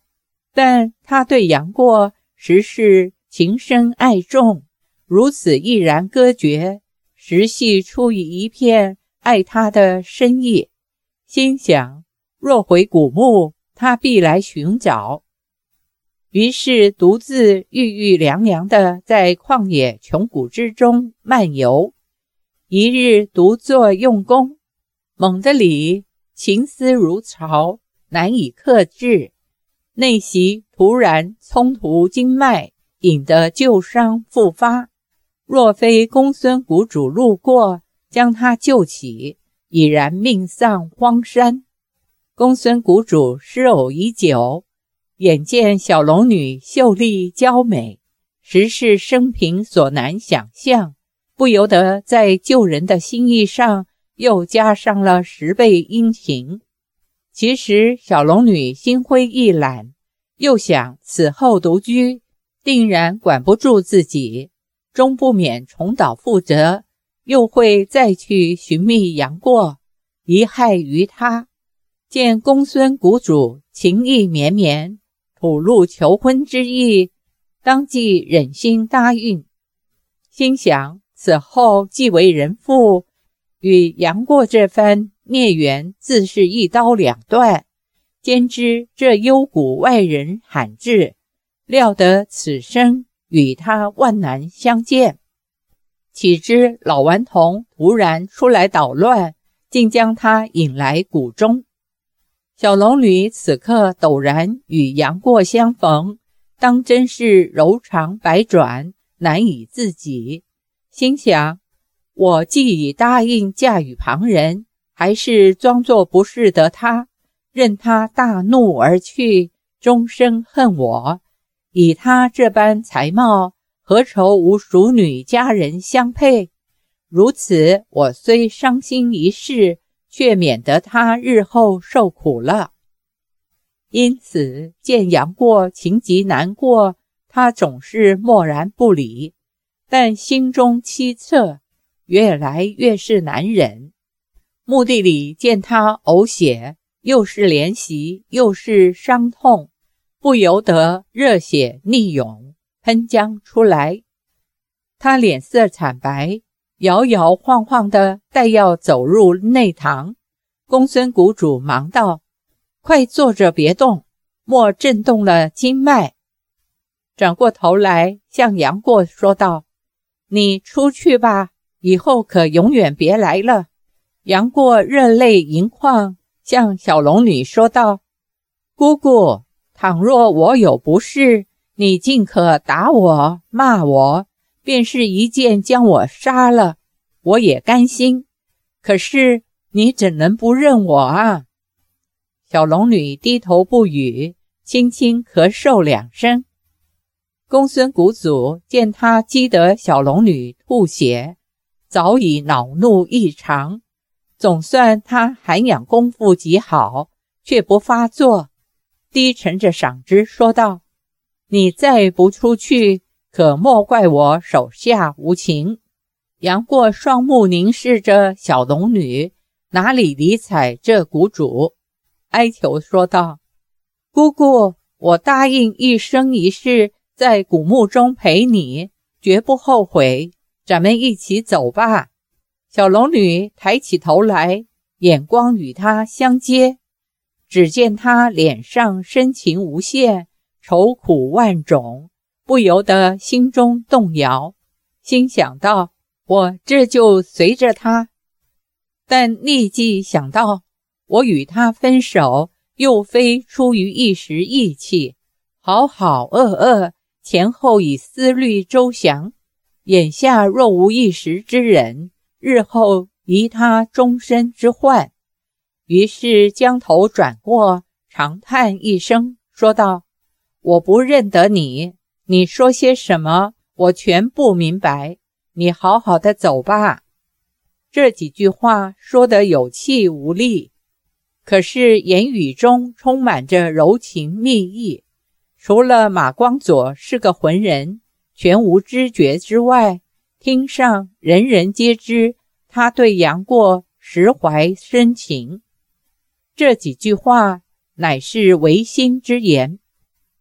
但他对杨过实是情深爱重，如此毅然割绝，实系出于一片爱他的深意。心想若回古墓，他必来寻找。于是独自郁郁凉凉地在旷野穷谷之中漫游。一日独坐用功，猛地里情思如潮，难以克制，内息突然冲突经脉，引得旧伤复发。若非公孙谷主路过将他救起，已然命丧荒山。公孙谷主失偶已久，眼见小龙女秀丽娇美，实是生平所难想象，不由得在救人的心意上又加上了十倍殷勤。其实小龙女心灰意懒，又想此后独居定然管不住自己，终不免重蹈覆辙，又会再去寻觅杨过，贻害于他。见公孙谷主情意绵绵，吐露求婚之意，当即忍心答应。心想此后既为人妇，与杨过这番孽缘自是一刀两断，兼知这幽谷外人罕至，料得此生与他万难相见。岂知老顽童突然出来捣乱，竟将他引来谷中。小龙女此刻陡然与杨过相逢，当真是柔肠百转，难以自己。心想我既已答应嫁与旁人，还是装作不是得他，任他大怒而去，终生恨我。以他这般才貌，何愁无淑女佳人相配？如此我虽伤心一世，却免得他日后受苦了。因此见杨过情急难过，他总是默然不理，但心中凄恻，越来越是难忍。墓地里见他呕血，又是怜惜又是伤痛，不由得热血逆涌，喷浆出来。他脸色惨白，摇摇晃晃的待要走入内堂。公孙谷主忙道：快坐着别动，莫震动了经脉。转过头来向杨过说道：你出去吧，以后可永远别来了。杨过热泪盈眶，向小龙女说道：姑姑，倘若我有不是，你尽可打我骂我，便是一剑将我杀了，我也甘心。可是你怎能不认我啊？小龙女低头不语，轻轻咳嗽两声。公孙谷主见他激得小龙女吐血，早已恼怒异常，总算他涵养功夫极好，却不发作，低沉着嗓子说道：你再不出去，可莫怪我手下无情。杨过双目凝视着小龙女，哪里理睬这谷主，哀求说道：姑姑，我答应一生一世在古墓中陪你，绝不后悔，咱们一起走吧。小龙女抬起头来，眼光与他相接，只见他脸上深情无限，愁苦万种，不由得心中动摇，心想到我这就随着他。但立即想到我与他分手，又非出于一时意气，好好恶恶，前后已思虑周详，眼下若无一时之忍，日后遗他终身之患。于是将头转过，长叹一声，说道：我不认得你，你说些什么我全不明白，你好好的走吧。这几句话说得有气无力，可是言语中充满着柔情蜜意。除了马光佐是个浑人，全无知觉之外，厅上人人皆知他对杨过实怀深情。这几句话乃是违心之言。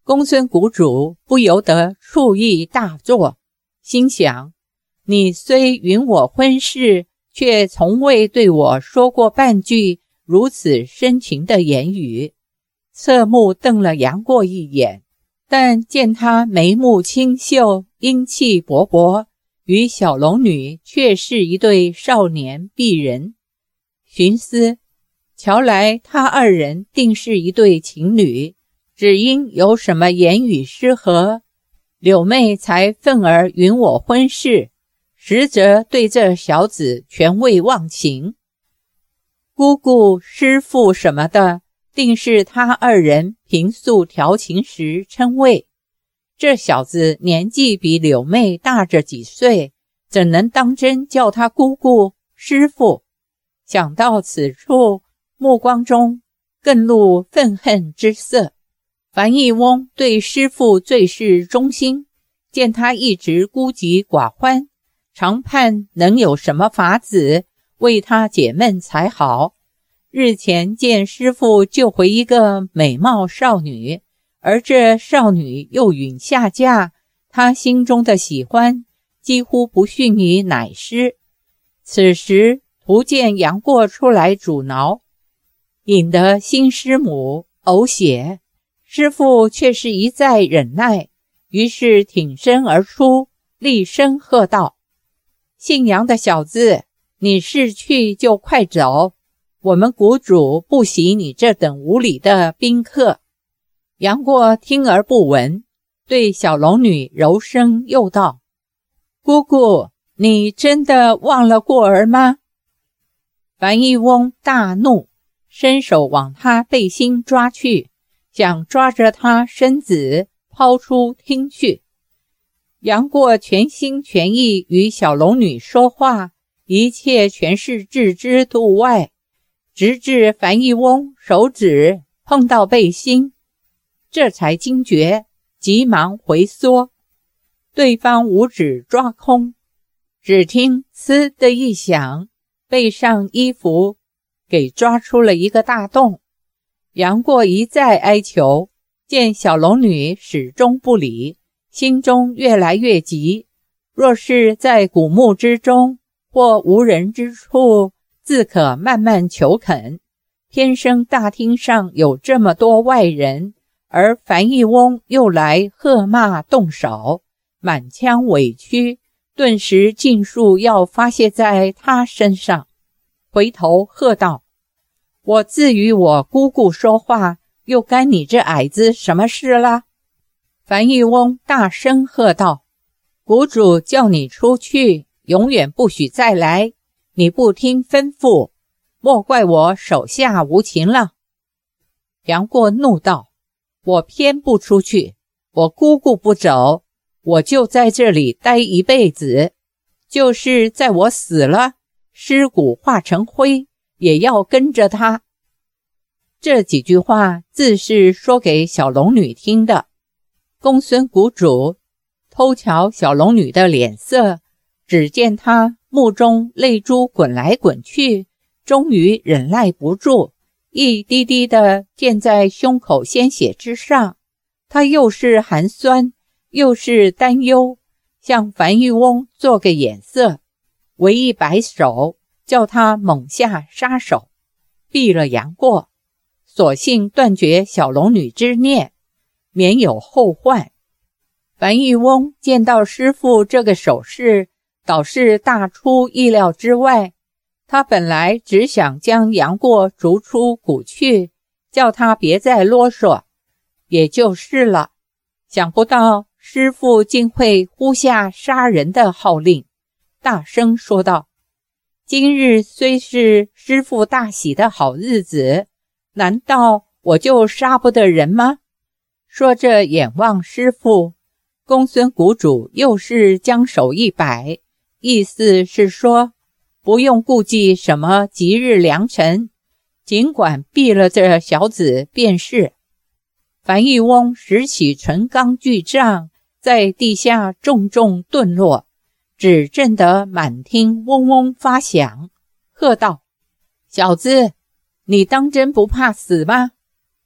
公孙谷主不由得触意大作，心想：你虽允我婚事，却从未对我说过半句如此深情的言语。侧目瞪了杨过一眼，但见他眉目清秀，英气勃勃，与小龙女却是一对少年璧人。寻思，瞧来他二人定是一对情侣，只因有什么言语失和，柳妹才愤而允我婚事，实则对这小子全未忘情。姑姑师父什么的，定是他二人平素调情时称谓。这小子年纪比柳妹大着几岁，怎能当真叫他姑姑师父？想到此处，目光中更露愤恨之色。樊义翁对师父最是忠心，见他一直孤寂寡欢，常盼能有什么法子为他解闷才好。日前见师父救回一个美貌少女，而这少女又允下嫁，他心中的喜欢几乎不逊于乃师。此时突见杨过出来阻挠，引得新师母呕血，师父却是一再忍耐，于是挺身而出，厉声喝道：姓杨的小子，你是去就快走，我们谷主不喜你这等无礼的宾客。杨过听而不闻，对小龙女柔声又道：姑姑，你真的忘了过儿吗？樊义翁大怒，伸手往他背心抓去，想抓着他身子抛出厅去。杨过全心全意与小龙女说话，一切全是置之度外，直至樊义翁手指碰到背心，这才惊觉，急忙回缩。对方五指抓空，只听呲的一响，背上衣服给抓出了一个大洞。杨过一再哀求，见小龙女始终不理，心中越来越急。若是在古墓之中或无人之处，自可慢慢求恳，偏生大厅上有这么多外人，而樊义翁又来喝骂动手，满腔委屈顿时尽数要发泄在他身上。回头喝道：我自与我姑姑说话，又干你这矮子什么事啦？樊义翁大声喝道：谷主叫你出去，永远不许再来，你不听吩咐，莫怪我手下无情了。杨过怒道：我偏不出去，我姑姑不走，我就在这里待一辈子，就是在我死了，尸骨化成灰，也要跟着他。这几句话自是说给小龙女听的。公孙谷主偷瞧小龙女的脸色，只见她目中泪珠滚来滚去，终于忍耐不住，一滴滴地溅在胸口鲜血之上。她又是寒酸又是担忧，向樊玉翁做个眼色，为一摆手，叫他猛下杀手，毙了杨过，索性断绝小龙女之念，免有后患。樊玉翁见到师父这个手势，倒是大出意料之外。他本来只想将杨过逐出谷去，叫他别再啰嗦，也就是了。想不到师父竟会呼下杀人的号令，大声说道：今日虽是师父大喜的好日子，难道我就杀不得人吗？说着眼望师父，公孙谷主又是将手一摆，意思是说不用顾忌什么吉日良辰，尽管毙了这小子便是。樊玉翁拾起纯钢巨杖，在地下重重顿落，只震得满厅嗡嗡发响，喝道：小子，你当真不怕死吗？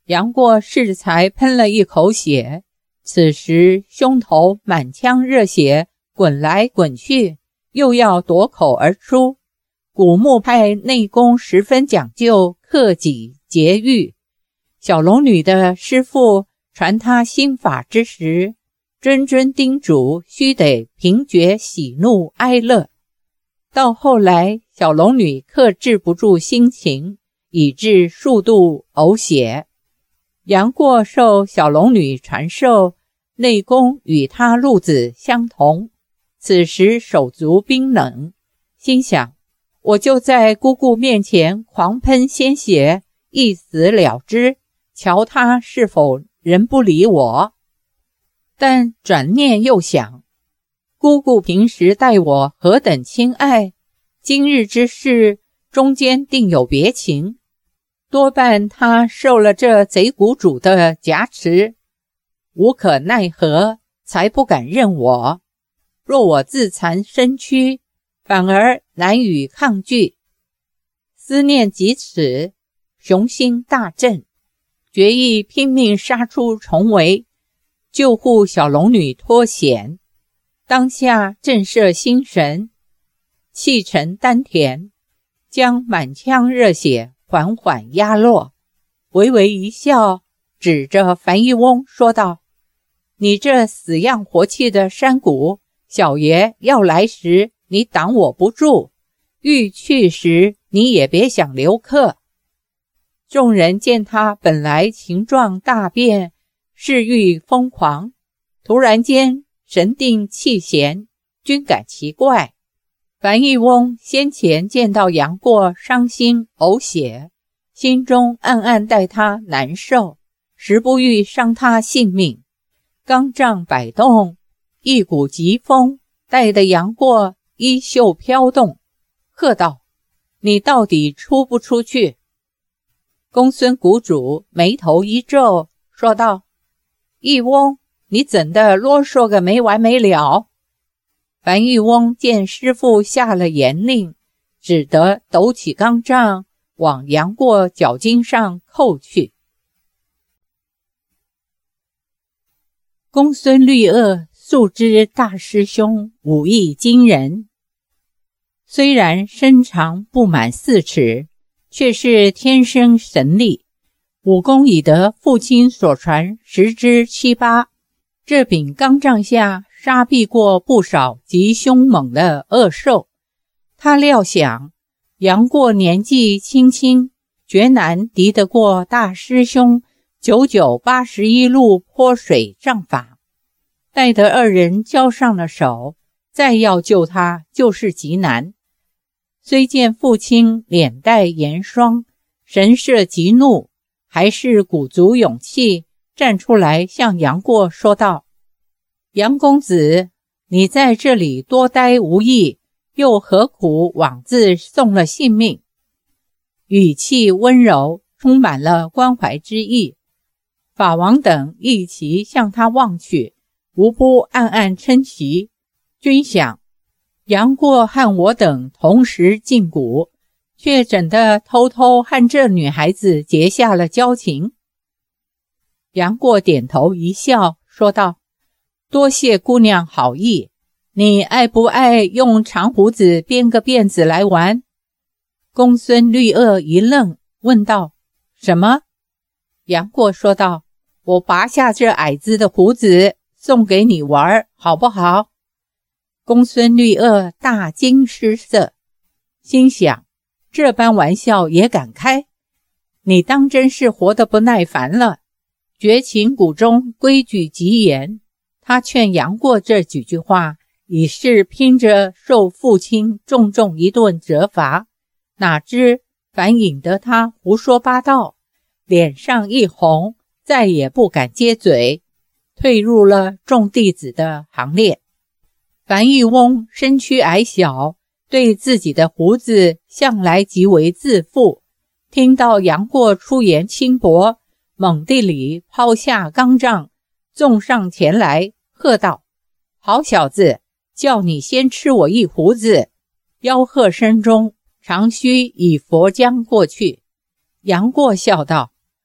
杨过适才喷了一口血，此时胸头满腔热血滚来滚去，又要夺口而出。古墓派内功十分讲究克己节欲，小龙女的师父传她心法之时，谆谆叮嘱须得平觉喜怒哀乐。到后来小龙女克制不住心情，以致数度呕血。杨过受小龙女传授，内功与他路子相同，此时手足冰冷，心想我就在姑姑面前狂喷鲜血，一死了之，瞧他是否仍不理我。但转念又想，姑姑平时待我何等亲爱，今日之事中间定有别情，多半他受了这贼谷主的挟持，无可奈何，才不敢认我。若我自残身躯，反而难与抗拒。思念及此，雄心大振，决意拼命杀出重围，救护小龙女脱险。当下震慑心神，气沉丹田，将满腔热血缓缓压落，微微一笑，指着樊一翁说道：你这死样活气的山谷，小爷要来时你挡我不住，欲去时你也别想留客。众人见他本来情状大变，事欲疯狂，突然间神定气闲，均感奇怪。樊一翁先前见到杨过伤心呕血，心中暗暗待他难受，实不欲伤他性命。刚杖摆动，一股疾风带得杨过衣袖飘动，喝道：你到底出不出去？公孙谷主眉头一皱，说道：一翁，你怎的啰嗦个没完没了？樊玉翁见师父下了严令，只得抖起钢杖往杨过脚筋上扣去。公孙绿萼素知大师兄武艺惊人，虽然身长不满四尺，却是天生神力，武功已得父亲所传十之七八。这柄钢杖下杀毙过不少极凶猛的恶兽，他料想杨过年纪轻轻，绝难敌得过大师兄九九八十一路泼水杖法。待得二人交上了手，再要救他就是极难。虽见父亲脸带严霜，神色极怒，还是鼓足勇气站出来向杨过说道：杨公子，你在这里多待无益，又何苦枉自送了性命？语气温柔，充满了关怀之意。法王等一齐向他望去，无不暗暗称奇，均想杨过和我等同时进谷，却怎的偷偷和这女孩子结下了交情。杨过点头一笑，说道：多谢姑娘好意，你爱不爱用长胡子编个辫子来玩？公孙绿萼一愣，问道：什么？杨过说道：我拔下这矮子的胡子送给你玩，好不好？公孙绿萼大惊失色，心想这般玩笑也敢开？你当真是活得不耐烦了。绝情谷中规矩极严，他劝杨过这几句话，已是拼着受父亲重重一顿责罚，哪知反引得他胡说八道，脸上一红，再也不敢接嘴，退入了众弟子的行列。樊玉翁身躯矮小，对自己的胡子向来极为自负，听到杨过出言轻薄，猛地里抛下钢杖，纵上前来，喝道：好小子，叫你先吃我一胡子！吆喝声中，长须已佛将过去。杨过笑道：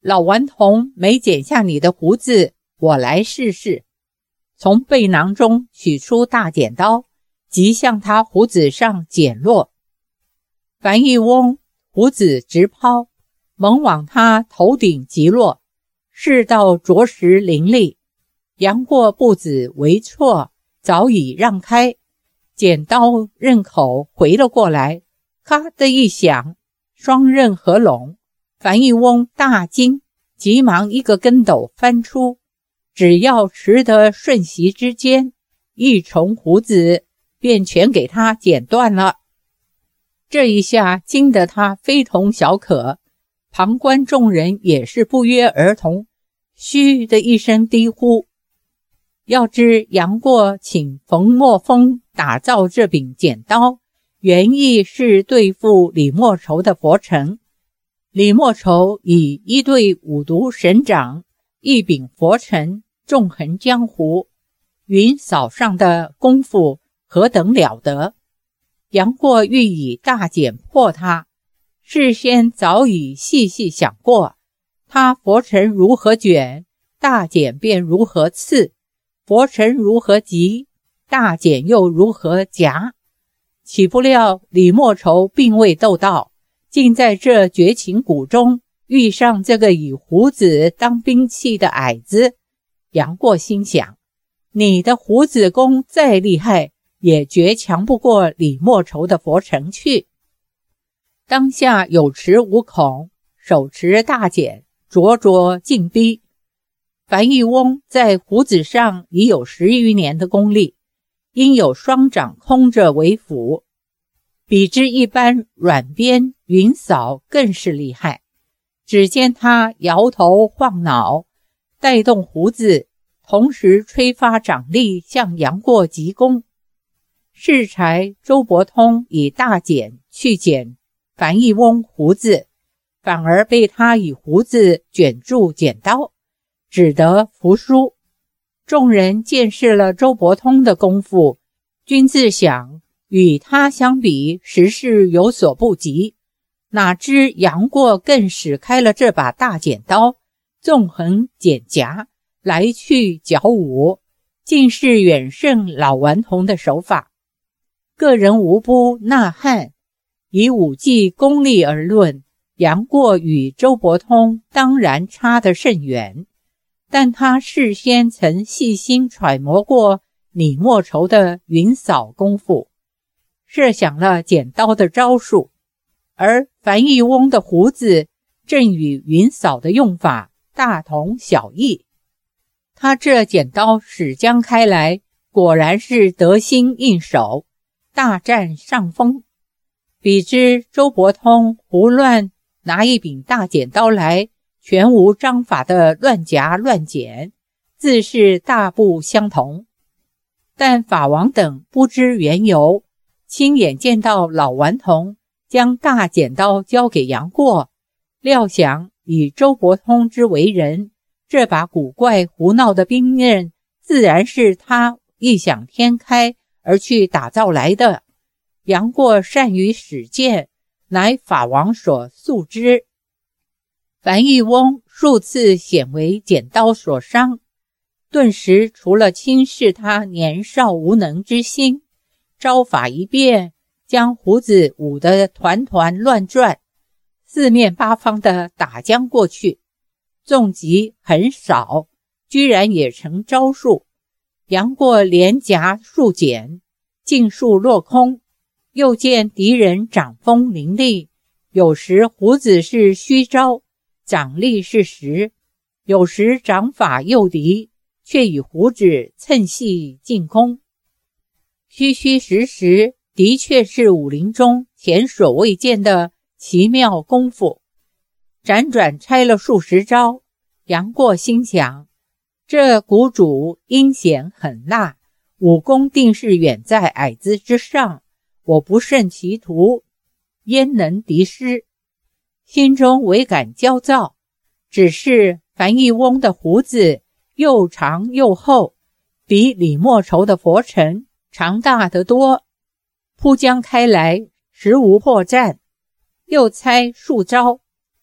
老顽童没剪下你的胡子，我来试试。从背囊中取出大剪刀，即向他胡子上剪落。樊一翁胡子直抛，猛往他头顶击落，势道着实凌厉。杨过步子为错，早已让开，剪刀刃口回了过来，咔的一响，双刃合拢。樊一翁大惊，急忙一个跟斗翻出，只要持得瞬息之间，一重胡子便全给他剪断了。这一下惊得他非同小可，旁观众人也是不约而同，嘘的一声低呼。要知杨过请冯墨峰打造这柄剪刀，原意是对付李莫愁的佛尘。李莫愁以一对五毒神掌，一柄佛尘，纵横江湖，云扫上的功夫何等了得。杨过欲以大剪破他，事先早已细细想过，他佛尘如何卷，大剪便如何刺，佛尘如何急，大剪又如何夹。岂不料李莫愁并未斗到，竟在这绝情谷中遇上这个以胡子当兵器的矮子。杨过心想，你的胡子功再厉害，也绝强不过李莫愁的佛尘去。当下有恃无恐，手持大剪，灼灼进逼。樊一翁在胡子上已有十余年的功力，因有双掌空着为辅，比之一般软鞭云扫更是厉害。只见他摇头晃脑，带动胡子，同时吹发掌力向杨过急攻。适才周伯通以大剪去剪樊一翁胡子，反而被他以胡子卷住剪刀，只得服输。众人见识了周伯通的功夫，均自想与他相比实是有所不及，哪知杨过更使开了这把大剪刀，纵横剪夹，来去矫舞，竟是远胜老顽童的手法。个人无不呐喊。以武技功力而论，杨过与周伯通当然差得甚远，但他事先曾细心揣摩过李莫愁的云扫功夫，设想了剪刀的招数，而樊一翁的胡子正与云扫的用法大同小异。他这剪刀使将开来，果然是得心应手，大占上风。比之周伯通胡乱拿一柄大剪刀来，全无章法的乱夹乱剪，自是大不相同。但法王等不知缘由，亲眼见到老顽童将大剪刀交给杨过，料想以周伯通之为人，这把古怪胡闹的兵刃自然是他异想天开而去打造来的。杨过善于使剑，乃法王所素之。樊一翁数次显为剪刀所伤，顿时除了轻视他年少无能之心，招法一变，将胡子舞得团团乱转，四面八方的打将过去，纵击很少，居然也成招数。杨过连夹数剪，尽数落空。又见敌人掌风凌厉，有时胡子是虚招，掌力是实，有时掌法诱敌，却以胡子趁隙进攻。虚虚实实，的确是武林中前所未见的奇妙功夫。辗转拆了数十招，杨过心想，这谷主阴险狠辣，武功定是远在矮子之上，我不胜其徒，焉能敌师？心中唯感焦躁。只是樊一翁的胡子又长又厚，比李莫愁的佛尘长大得多，扑将开来，实无破绽。又猜数招，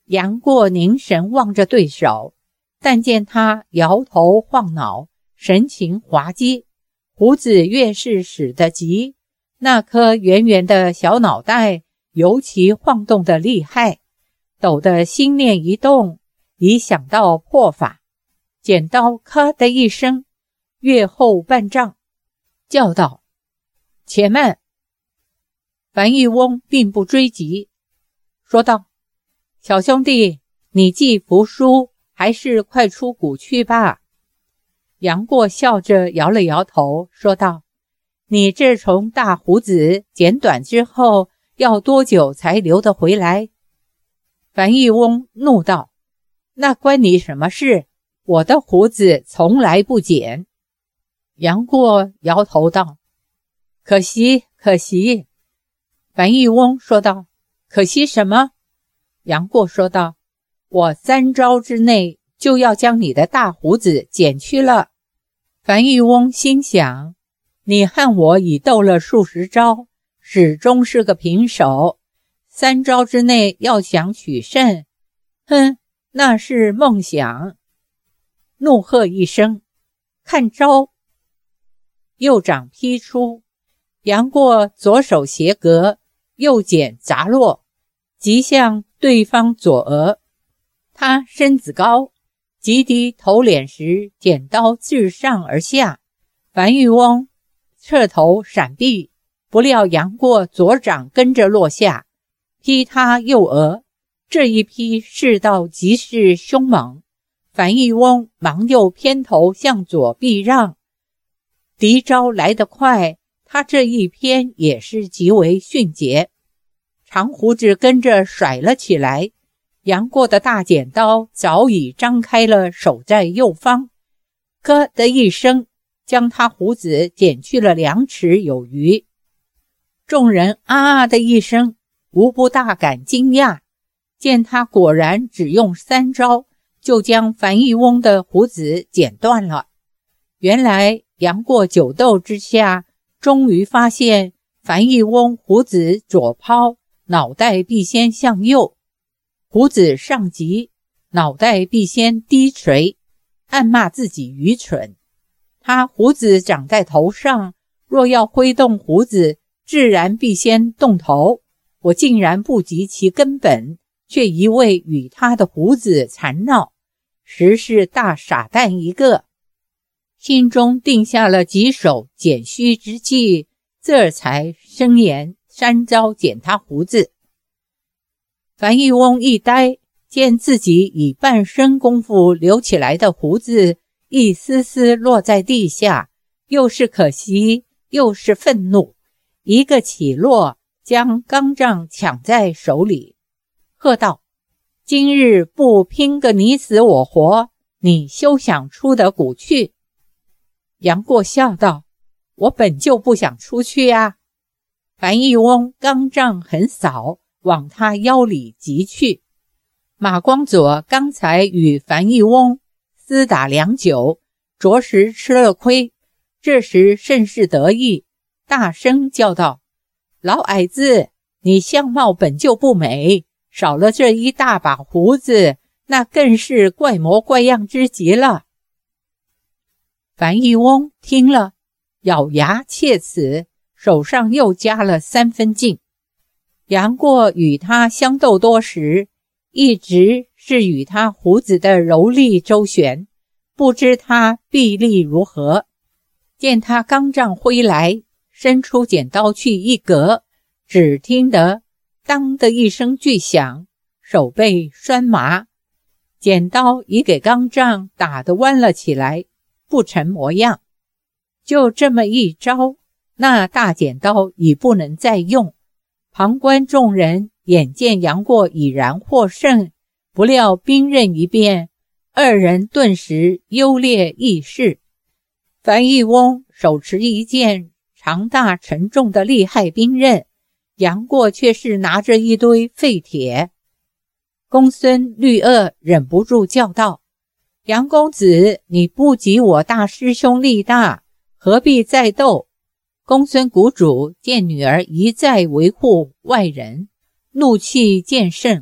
杨过凝神望着对手，但见他摇头晃脑，神情滑稽，胡子越是使得急，那颗圆圆的小脑袋尤其晃动得厉害，抖得心念一动，已想到破法，剪刀咔的一声跃后半丈，叫道：且慢！樊玉翁并不追及，说道：小兄弟，你既服输，还是快出谷去吧。杨过笑着摇了摇头，说道：你这从大胡子剪短之后，要多久才留得回来？樊玉翁怒道：那关你什么事？我的胡子从来不剪。杨过摇头道：可惜可惜。樊玉翁说道：可惜什么？杨过说道：我三招之内就要将你的大胡子剪去了。樊玉翁心想，你和我已斗了数十招，始终是个平手，三招之内要想取胜，哼，那是梦想。怒喝一声，看招！右掌劈出，杨过左手斜格，右剪砸落，即向对方左额。他身子高，急低头脸时，剪刀自上而下，樊玉翁侧头闪避，不料杨过左掌跟着落下，劈他右额。这一劈势道极是凶猛，樊玉翁忙又偏头向左避让。敌招来得快，他这一偏也是极为迅捷，长胡子跟着甩了起来。杨过的大剪刀早已张开了，手在右方，咯的一声，将他胡子剪去了两尺有余。众人啊啊的一声，无不大感惊讶，见他果然只用三招，就将樊玉翁的胡子剪断了。原来杨过久斗之下，终于发现樊玉翁胡子左抛，脑袋必先向右，胡子上急，脑袋必先低垂，暗骂自己愚蠢。他胡子长在头上，若要挥动胡子，自然必先动头，我竟然不及其根本，却一味与他的胡子缠闹，实是大傻蛋一个。心中定下了几手剪须之计，这才声言三招剪他胡子。樊玉翁一呆，见自己以半生功夫留起来的胡子一丝丝落在地下，又是可惜又是愤怒，一个起落，将钢杖抢在手里，喝道：今日不拼个你死我活，你休想出得谷去。杨过笑道：我本就不想出去啊。樊玉翁钢杖横扫，往他腰里击去。马光佐刚才与樊玉翁厮打良久，着实吃了亏，这时甚是得意，大声叫道：老矮子，你相貌本就不美，少了这一大把胡子，那更是怪模怪样之极了。樊玉翁听了，咬牙切齿，手上又加了三分劲。杨过与他相斗多时，一直是与他胡子的柔力周旋，不知他臂力如何。见他钢杖挥来，伸出剪刀去一格，只听得当的一声巨响，手背酸麻，剪刀已给钢杖打得弯了起来，不成模样。就这么一招，那大剪刀已不能再用。旁观众人眼见杨过已然获胜，不料兵刃一变，二人顿时优劣异势。樊玉翁手持一件长大沉重的利害兵刃，杨过却是拿着一堆废铁。公孙绿萼忍不住叫道：杨公子，你不及我大师兄力大，何必再斗？公孙谷主见女儿一再维护外人，怒气渐盛，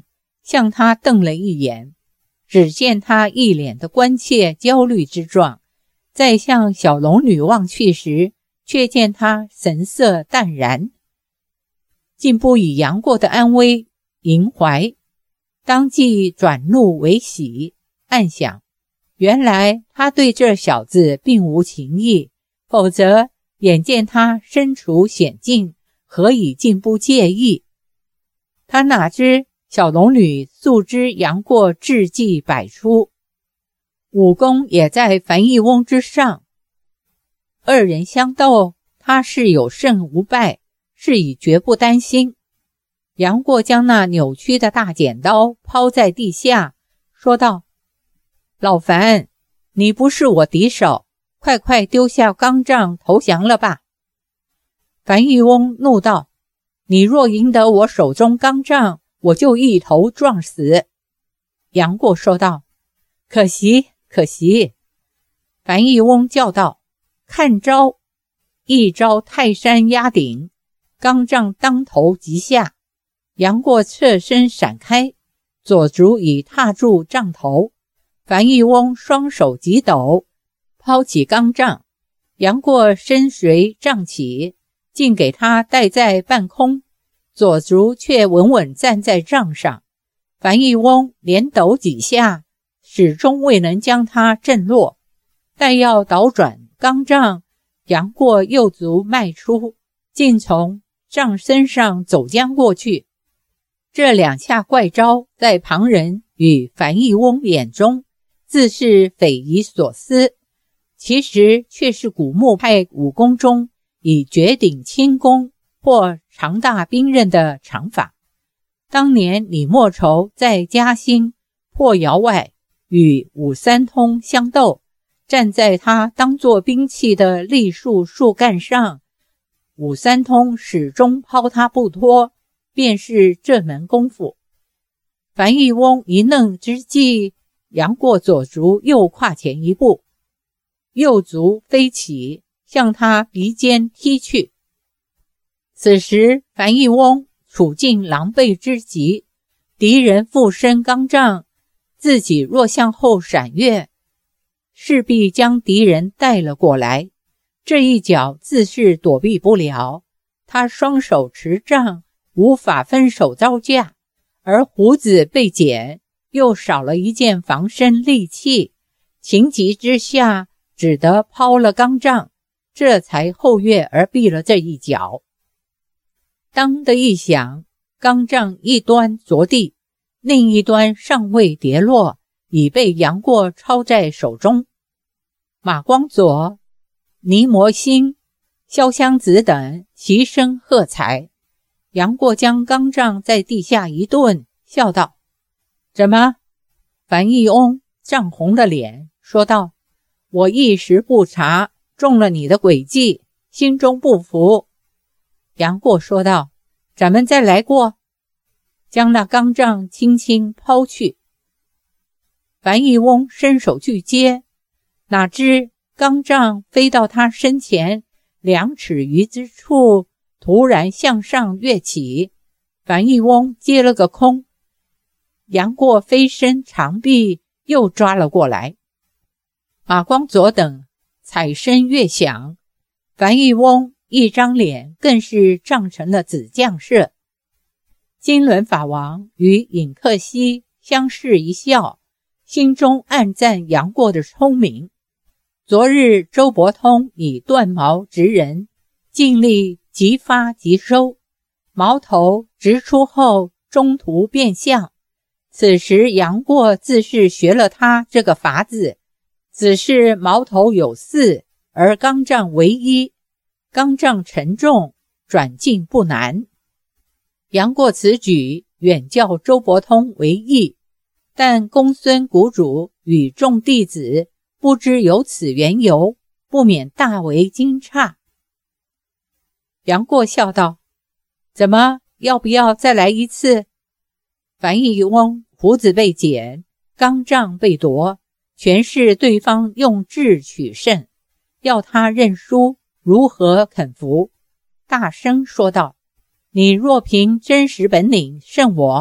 向他瞪了一眼，只见他一脸的关切焦虑之状，再向小龙女望去时，却见他神色淡然，竟不以杨过的安危萦怀，当即转怒为喜，暗想原来他对这小子并无情意，否则眼见他身处险境，何以竟不介意？他哪知小龙女素知杨过智计百出，武功也在樊一翁之上，二人相斗，他是有胜无败，是以绝不担心。杨过将那扭曲的大剪刀抛在地下，说道：老樊，你不是我敌手，快快丢下钢杖投降了吧。樊一翁怒道：你若赢得我手中钢杖，我就一头撞死。杨过说道：可惜可惜。樊一翁叫道：看招！一招泰山压顶，钢杖当头即下。杨过侧身闪开，左足已踏住杖头，樊一翁双手急抖，抛起钢杖，杨过身随杖起，竟给他带在半空，左足却稳稳站在杖上。樊一翁连抖几下，始终未能将他震落，待要倒转钢杖，杨过右足迈出，竟从杖身上走将过去。这两下怪招在旁人与樊一翁眼中自是匪夷所思，其实却是古墓派武功中以绝顶轻功或长大兵刃的长法。当年李莫愁在嘉兴破窑外与武三通相斗，站在他当作兵器的栗树树干上，武三通始终抛他不脱，便是这门功夫。樊一翁一愣之际，杨过左足又跨前一步，右足飞起，向他鼻尖踢去。此时樊一翁处境狼狈之极，敌人附身钢杖，自己若向后闪跃，势必将敌人带了过来，这一脚自是躲避不了。他双手持杖，无法分手招架，而胡子被剪，又少了一件防身利器，情急之下只得抛了钢杖，这才后跃而避了这一脚。当的一响，钢杖一端着地，另一端尚未跌落，已被杨过抄在手中。马光佐、倪摩星、潇湘子等齐声喝彩。杨过将钢杖在地下一顿，笑道：怎么？樊一翁涨红了脸，说道：我一时不察，中了你的诡计，心中不服。杨过说道：咱们再来过。将那钢杖轻轻抛去。樊一翁伸手去接，哪知钢杖飞到他身前两尺余之处，突然向上跃起，樊一翁接了个空，杨过飞身长臂又抓了过来。马光佐等踩身跃响，樊一翁一张脸更是涨成了紫绛色。金轮法王与尹克西相视一笑，心中暗赞杨过的聪明。昨日周伯通以断矛直人，尽力即发即收，矛头直出后中途变向，此时杨过自是学了他这个法子，只是矛头有四，而钢杖为一，钢杖沉重，转进不难。杨过此举远较周伯通为易，但公孙谷主与众弟子不知有此缘由，不免大为惊诧。杨过笑道：怎么，要不要再来一次？樊一翁胡子被剪，钢杖被夺，全是对方用智取胜，要他认输，如何肯服？大声说道：你若凭真实本领胜我，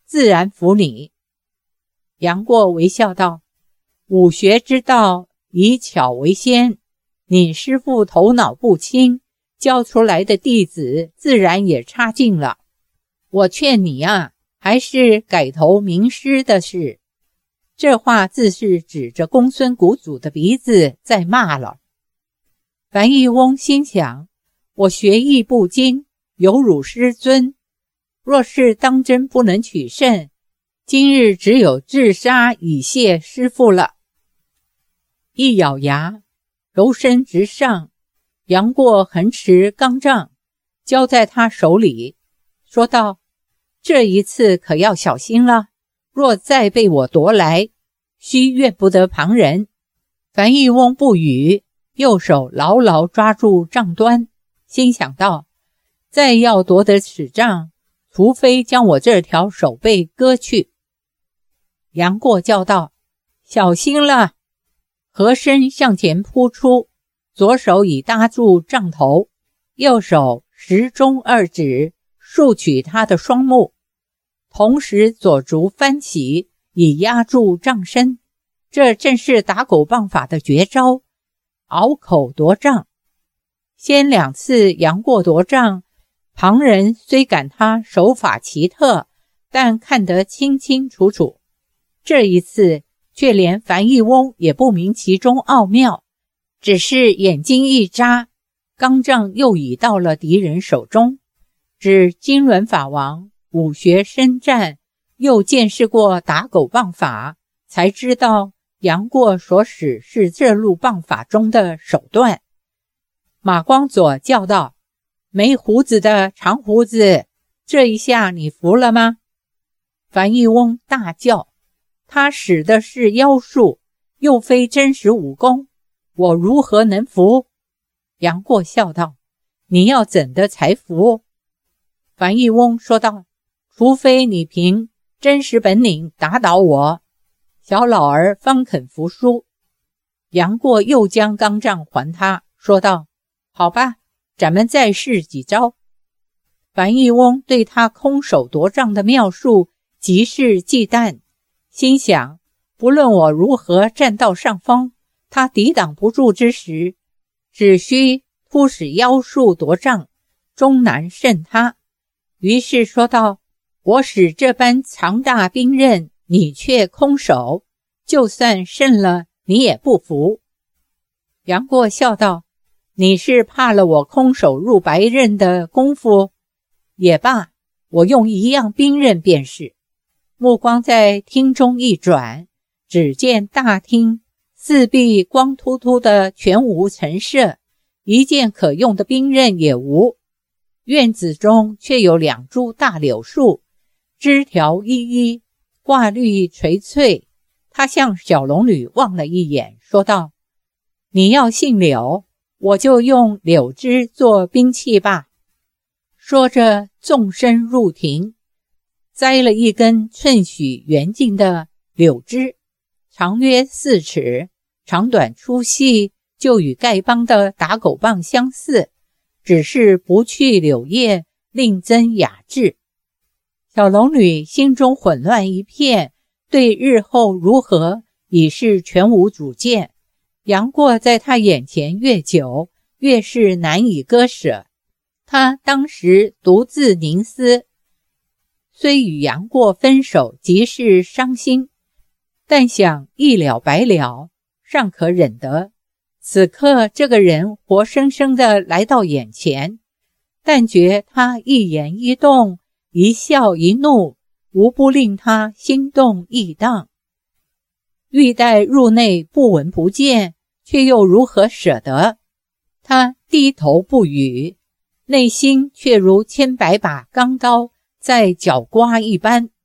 自然服你。杨过微笑道：武学之道，以巧为先，你师父头脑不清，教出来的弟子自然也差劲了。我劝你啊，还是改头名师的事。这话自是指着公孙谷祖的鼻子在骂了。樊一翁心想，我学艺不精，有辱师尊，若是当真不能取胜，今日只有自杀以谢师父了。一咬牙，柔身直上，杨过横持钢杖交在他手里，说道：这一次可要小心了，若再被我夺来，须怨不得旁人。樊一翁不语，右手牢牢抓住杖端，心想道：再要夺得此杖，除非将我这条手背割去。杨过叫道：小心了！合身向前扑出，左手已搭住杖头，右手时中二指束取他的双目，同时左足翻起，以压住杖身。这正是打狗棒法的绝招，拗口夺杖。先两次杨过夺杖，旁人虽感他手法奇特，但看得清清楚楚。这一次却连樊一翁也不明其中奥妙，只是眼睛一眨，钢杖又已到了敌人手中。指金轮法王武学深湛，又见识过打狗棒法，才知道杨过所使是这路棒法中的手段。马光佐叫道：没胡子的长胡子，这一下你服了吗？樊一翁大叫：他使的是妖术，又非真实武功，我如何能服？杨过笑道：你要怎的才服？樊一翁说道：除非你凭真实本领打倒我，小老儿方肯服输。杨过又将钢杖还他，说道：好吧，咱们再试几招。樊一翁对他空手夺杖的妙术极是忌惮，心想，不论我如何占到上风，他抵挡不住之时，只需突使妖术夺杖，终难胜他。于是说道：我使这般强大兵刃，你却空手，就算胜了，你也不服。杨过笑道：你是怕了我空手入白刃的功夫？也罢，我用一样兵刃便是。目光在厅中一转，只见大厅四壁光秃秃的，全无陈设，一件可用的兵刃也无。院子中却有两株大柳树，枝条依依，挂绿垂翠。他向小龙女望了一眼，说道：你要姓柳，我就用柳枝做兵器吧。说着纵身入庭，摘了一根寸许圆茎的柳枝，长约四尺，长短粗细就与丐帮的打狗棒相似，只是不去柳叶，另增雅致。小龙女心中混乱一片，对日后如何已是全无主见。杨过在她眼前越久，越是难以割舍。她当时独自凝思，虽与杨过分手极是伤心，但想一了百了，尚可忍得。此刻这个人活生生的来到眼前，但觉他一言一动，一笑一怒，无不令他心动意荡。欲待入内不闻不见，却又如何舍得？他低头不语，内心却如千百把钢刀在绞刮一般。